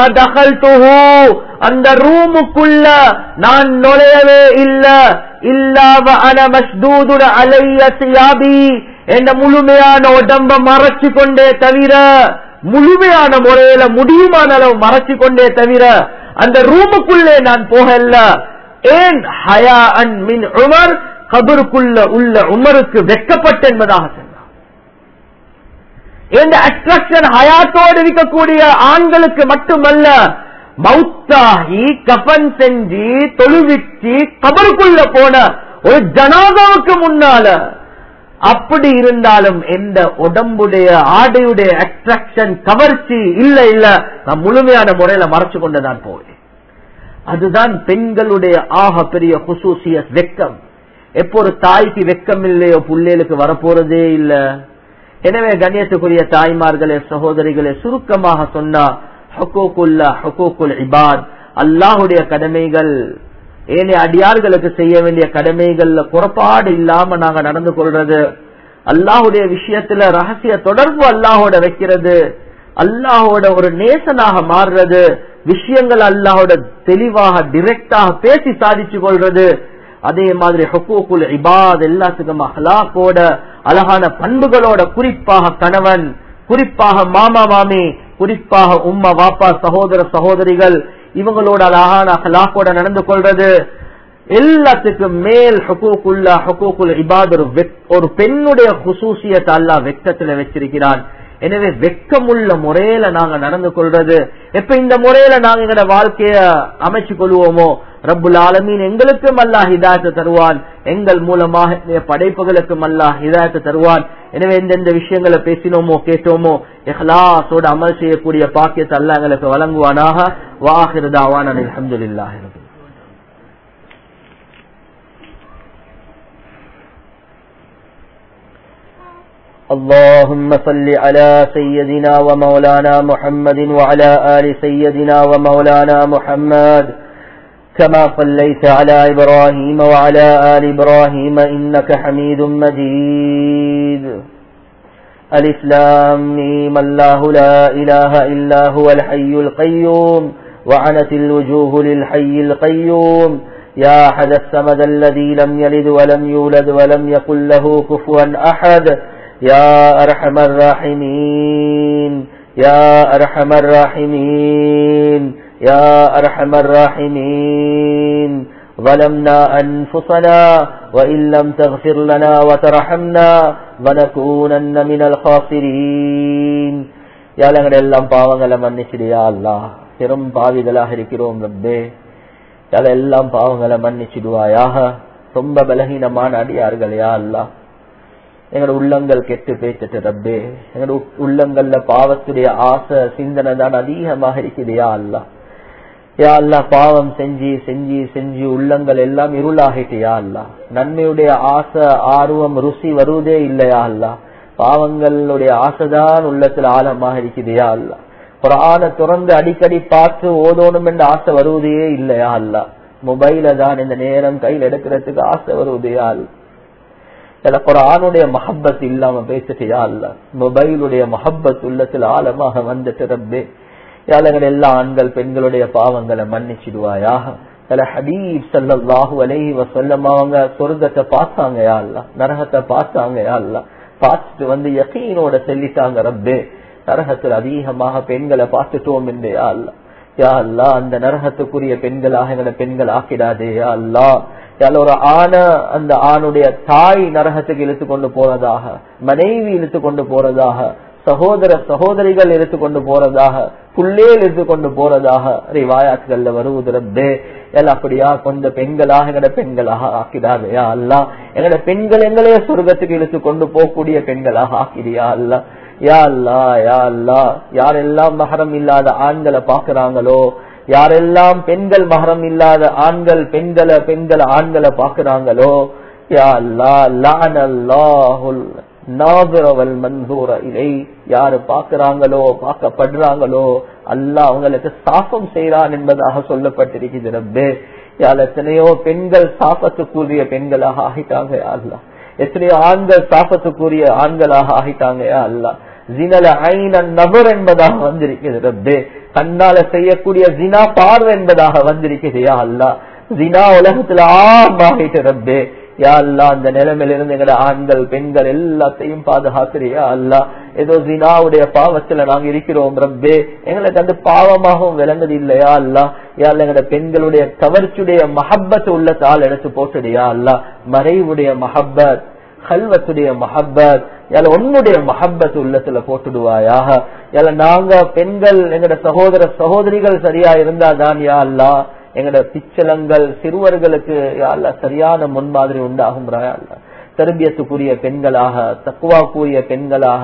அந்த ரூமுக்குள்ள நான் நுழையவே இல்ல, இல்லாவ அன மஸ்தூதுன அலைய சியாபி, என்ற முழுமையான உடம்ப மறைச்சு கொண்டே தவிர, முழுமையான முறையில முடியுமான அளவு மறைச்சு கொண்டே தவிர அந்த ரூமுக்குள்ளே நான் போகல. ஏன்? ஹயா அன் மின் உமர், கபருக்குள்ள உள்ள உமருக்கு வெட்கப்பட்ட என்பதாக சொன்னார். இந்த அட்ராக்ஷன் ஹயாத்தோடு இருக்கக்கூடிய ஆண்களுக்கு மட்டுமல்ல, மௌத்தாகி கஃபன் செஞ்சு தொழுவிச்சு கபருக்குள்ள போன ஒரு ஜனாதாவுக்கு முன்னால அப்படி இருந்தாலும் எந்த உடம்புடைய ஆடையுடைய அட்ராக்ஷன் கவர்ச்சி இல்ல இல்ல, நான் முழுமையான முறையில மறைச்சு கொண்டுதான் போவேன். அதுதான் பெண்களுடைய ஆக பெரிய குசூசியஸ், வெக்கம். எப்போ ஒரு தாய்க்கு வெக்கம் இல்லையோ பிள்ளைகளுக்கு வரப்போறதே இல்ல. எனவே கண்ணியத்துக்குரிய தாய்மார்களே, சகோதரிகளே, சுருக்கமாக சொன்னா ஹுகூகுல்லா ஹுகூகுல் இபாத், அல்லாஹுடைய கடமைகள் ஏனைய அடியார்களுக்கு செய்ய வேண்டிய கடமைகள்ல புறப்பாடு இல்லாம நாங்க நடந்து கொள்றது, அல்லாஹுடைய விஷயத்துல ரகசிய தொடர்பு அல்லாஹோட வைக்கிறது, அல்லாஹோட ஒரு நேசனாக மாறுறது, விஷயங்கள் அல்லாஹோட தெளிவாக டிரெக்டாக பேசி சாதிச்சு கொள்றது. அதே மாதிரி ஹுகூகுல் இபாத் எல்லாத்துக்கும் அஹ்லாக்கோட அழகான பண்புகளோட, குறிப்பாக கணவன், குறிப்பாக மாமா மாமி, குறிப்பாக உம்மா வாப்பா சகோதர சகோதரிகள், இவங்களோட அழகான அஹ்லாக்கோட நடந்து கொள்றது. எல்லாத்துக்கும் மேல் ஹுகூகுல்லா ஹுகூகுல் இபாத் ஒரு பெண்ணுடைய குசூசியத்தை அல்லாஹ் வெட்கத்துல வச்சிருக்கிறான். எனவே வெட்கமுள்ள முறையில நாங்க நடந்து கொள்றது, எப்ப இந்த முறையில நாங்க எங்களோட வாழ்க்கைய அமைச்சு கொள்வோமோ ரப்புல் ஆலமீன் எங்களுக்கும் அல்லாஹ் ஹிதாயத்தை தருவான், எங்கள் மூலமாக படைப்புகளுக்கும் அல்லாஹ் ஹிதாயத்தை தருவான். எனவே எந்தெந்த விஷயங்களை பேசினோமோ கேட்டோமோ இஹ்லாஸோட அமல் செய்யக்கூடிய பாக்கியத்தை அல்லாஹ் எங்களுக்கு வழங்குவானாக. வாஹிரு தாவானா அல்ஹம்துலில்லாஹி ரப்பில் اللهم صل على سيدنا ومولانا محمد وعلى آل سيدنا ومولانا محمد كما صليت على إبراهيم وعلى آل إبراهيم إنك حميد مجيد. ألف لام ميم الله لا إله إلا هو الحي القيوم وعنت الوجوه للحي القيوم يا أحد الصمد الذي لم يلد ولم يولد ولم يكن له كفوا أحد يا أرحم الراحمين يا أرحم الراحمين يا أرحم الراحمين. ظلمنا أنفسنا وإن لم تغفر لنا وترحمنا ونكونن من الخاسرين. يا لغد எல்லாம் பாவங்களை மன்னிச்சிடு யா அல்லாஹ், பெரும் பாவிகளாக இருக்கிறோம் ரப்பே. யா எல்லாம் பாவங்களை மன்னிச்சிடுவாயாக. ரொம்ப பலகீனமான அடியார்கள் யா அல்லாஹ், எங்களோட உள்ளங்கள் கெட்டு பேசிட்டு ரப்பே. எங்களோட உள்ளங்கள்ல பாவத்துடைய ஆசை சிந்தனை தான் அதிகமாக இருக்குது யா அல்லாஹ். யா அல்லாஹ் பாவம் செஞ்சு செஞ்சு செஞ்சு உள்ளங்கள் எல்லாம் இருளாகிட்டு யா அல்லாஹ். நன்மையுடைய ஆசை ஆர்வம் ருசி வருவதே இல்லையா அல்லாஹ். பாவங்களுடைய ஆசைதான் உள்ளத்துல ஆழமாக இருக்குது யா அல்லாஹ். குர்ஆனை திறந்து அடிக்கடி பார்த்து ஓதோணும் என்ற ஆசை வருவதே இல்லையா அல்லாஹ். மொபைல தான் இந்த நேரம் கையில் எடுக்கிறதுக்கு ஆசை வருவது யா அல்லாஹ். குர்ஆனுடைய மஹப்பத் இல்லாம பேசிட்டு யா அல்லாஹ். மொபைலுடைய மஹப்பத் உள்ளத்துல ஆழமாக வந்துட்டு ரப்பே. யாழங்கள் எல்லா ஆண்கள் பெண்களுடைய பாவங்களை மன்னிச்சிடுவாயாக. ஹபீப் ஸல்லல்லாஹு அலைஹி வஸல்லம் அவங்க சொர்க்கத்தை பார்த்தாங்க யா அல்லாஹ், நரகத்தை பார்த்தாங்க யா அல்லாஹ். பார்த்துட்டு வந்து யகீனோட சொல்லிட்டாங்க ரப்பே, நரகத்தில் அதிகமாக பெண்களை பார்த்துட்டோம் என்று யா அல்லாஹ். யா அல்லாஹ் அந்த நரகத்துக்குரிய பெண்களாக எங்களை பெண்கள் ஆக்கிடாதே யா அல்லாஹ். ஒரு ஆண அந்த ஆணுடைய தாய் நரகத்துக்கு இழுத்து கொண்டு போறதாக, மனைவி இழுத்து கொண்டு போறதாக, சகோதர சகோதரிகள் இழுத்து கொண்டு போறதாக, புள்ளேல் இழுத்து கொண்டு போறதாக ரிவாயாத்துகள்ல வருவது ரப்பே. எல்லாம் அப்படியா கொஞ்ச பெண்களாக எங்கட பெண்களாக ஆக்கிடாதையா அல்லா. எங்கட பெண்கள் எங்களையே சொர்க்கத்துக்கு இழுத்து கொண்டு போகக்கூடிய பெண்களாக ஆக்கிறியா அல்லா. யா அல்லா யா அல்லா, யாரெல்லாம் மஹரம் இல்லாத ஆண்களை பாக்குறாங்களோ, யாரெல்லாம் பெண்கள் மஹரம் இல்லாத ஆண்கள் பெண்களை பெண்கள் ஆண்களை பாக்குறாங்களோ, யா அல்லா லஅனல்லாஹுல் நாஸிர வல் மன்சூர இலை, யாரு பாக்குறாங்களோ பார்க்கப்படுறாங்களோ அல்லாஹ் அவங்களுக்கு சாபம் செய்யறான் என்பதாக சொல்லப்பட்டிருக்கிறது ரப்பே. யார் எத்தனையோ பெண்கள் சாபத்துக்குரிய பெண்களாக ஆகிட்டாங்க யா அல்லாஹ், எத்தனையோ ஆண்கள் சாபத்துக்குரிய ஆண்களாக ஆகிட்டாங்க யா அல்லாஹ். ஜினல ஐனன் நபர் என்பதாக வந்திருக்கிறது ரப்பே, கண்ணால செய்யக்கூடிய ஜினா பார்வை என்பதாக வந்திருக்கிறது யா அல்லாஹ். ஜினா உலகத்துல ஆமாகிட்டு ரப்பே. யா அல்லாஹ் அந்த நிலைமையிலிருந்து எங்கட ஆண்கள் பெண்கள் எல்லாத்தையும் பாதுகாக்கிறியா அல்லாஹ். ஏதோ ஜினாவுடைய பாவத்துல நாங்க இருக்கிறோம் ரப்பே, எங்களுக்கு அந்த பாவமாகவும் விளங்குது இல்லையா அல்லாஹ். யா அல்லாஹ் எங்கட பெண்களுடைய கவர்ச்சியுடைய மஹப்பத் உள்ள தாள் எடுத்து போட்டுடியா அல்லாஹ். மறைவுடைய மஹப்பத், கல்வத்துடைய மஹப்பத், யால உன்னுடைய மஹப்பத் உள்ளத்துல போட்டுடுவாயாக. யால நாங்க பெண்கள் எங்கட சகோதர சகோதரிகள் சரியா இருந்தாதான் யா அல்லாஹ் எங்கட பிச்சலங்கள் சிறுவர்களுக்கு யா அல்லாஹ் சரியான முன்மாதிரி உண்டாகும். தர்பியத்துக்குரிய பெண்களாக, தக்வா கூறிய பெண்களாக,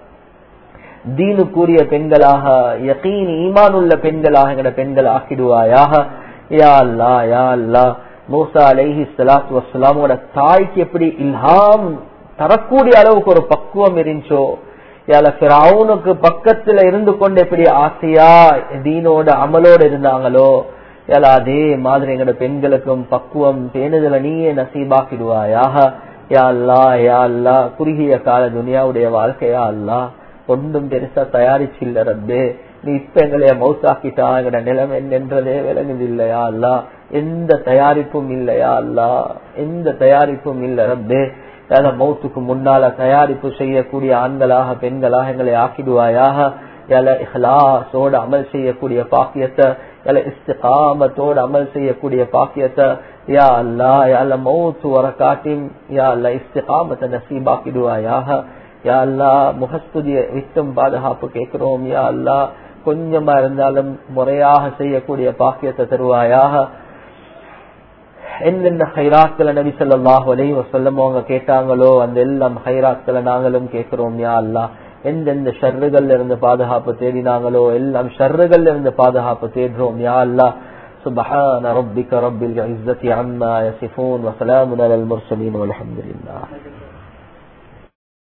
தீனுக்குரிய பெண்களாக, யகீன் ஈமான் உள்ள பெண்களாக எங்கட பெண்கள் ஆக்கிடுவாயாக. யா அல்லாஹ் யா அல்லாஹ் மூசா அலைஹி ஸலாத்து வஸ்ஸலாமோட தாய்க்கு எப்படி இல்ஹாம் தரக்கூடிய அளவுக்கு ஒரு பக்குவம் இருந்துச்சோ, யால ஃபிரௌனுக்கு பக்கத்துல இருந்து கொண்டு எப்படி ஆசையா தீனோட அமலோட இருந்தாங்களோ யால அதே மாதிரி எங்களோட பெண்களுக்கும் பக்குவம் பேணுதல நீயே நசீபாக்கிடுவாயாக. யா அல்லாஹ் யா அல்லாஹ் குறுகிய கால துனியாவுடைய வாழ்க்கையா அல்லாஹ் ஒன்றும் பெருசா தயாரிச்சு இல்ல ரப்பே. நீ இப்ப எங்களைய மௌத்தாக்கிட்டா எங்கட நிலைமை என்னன்றதே விளங்குது இல்லையா அல்லாஹ். எந்த தயாரிப்பும் இல்லையா அல்லாஹ், எந்த தயாரிப்பும் இல்ல ரப்பே. மௌத்துக்கு முன்னால தயாரிப்பு செய்யக்கூடிய ஆண்களாக பெண்களாக எங்களை ஆக்கிடுவாயாக. யால இஹ்லாஸோட அமல் செய்யக்கூடிய பாக்கியத்தை, யால இஸ்திகாமத்தோட அமல் செய்யக்கூடிய பாக்கியத்தை யா அல்லாஹ் யால மௌத்து வர காட்டியும் யா அல்லாஹ் இஸ்திகாமத்தை நசீபாக்கிடுவாயாக. யா அல்லாஹ் முகஸ்துதிய விட்டும் பாதுகாப்பு கேட்கிறோம். யா அல்லாஹ் கொஞ்சமா இருந்தாலும் முறையாக செய்யக்கூடிய பாக்கியத்தை தருவாயாக. என்னென்ன ஹைராக்களை நபி ஸல்லல்லாஹு அலைஹி வஸல்லம் அவங்க கேட்டாங்களோ அந்த எல்லாம் ஹைராக்களை நாங்களும் கேட்கிறோம். யா அல்லாஹ் எந்தெந்த ஷர்றுகள்ல இருந்து பாதுகாப்பு தேடினாங்களோ எல்லாம் ஷர்றுகள்ல இருந்து பாதுகாப்பு தேடுறோம். யா அல்லாஹ். சுப்ஹான ரப்பிக ரப்பில் இஸ்ஸத்தி அம்மா யசிஃபூன் வ ஸலாமுன் அலல் முர்ஸலீன் வல்ஹம்துலில்லாஹ்.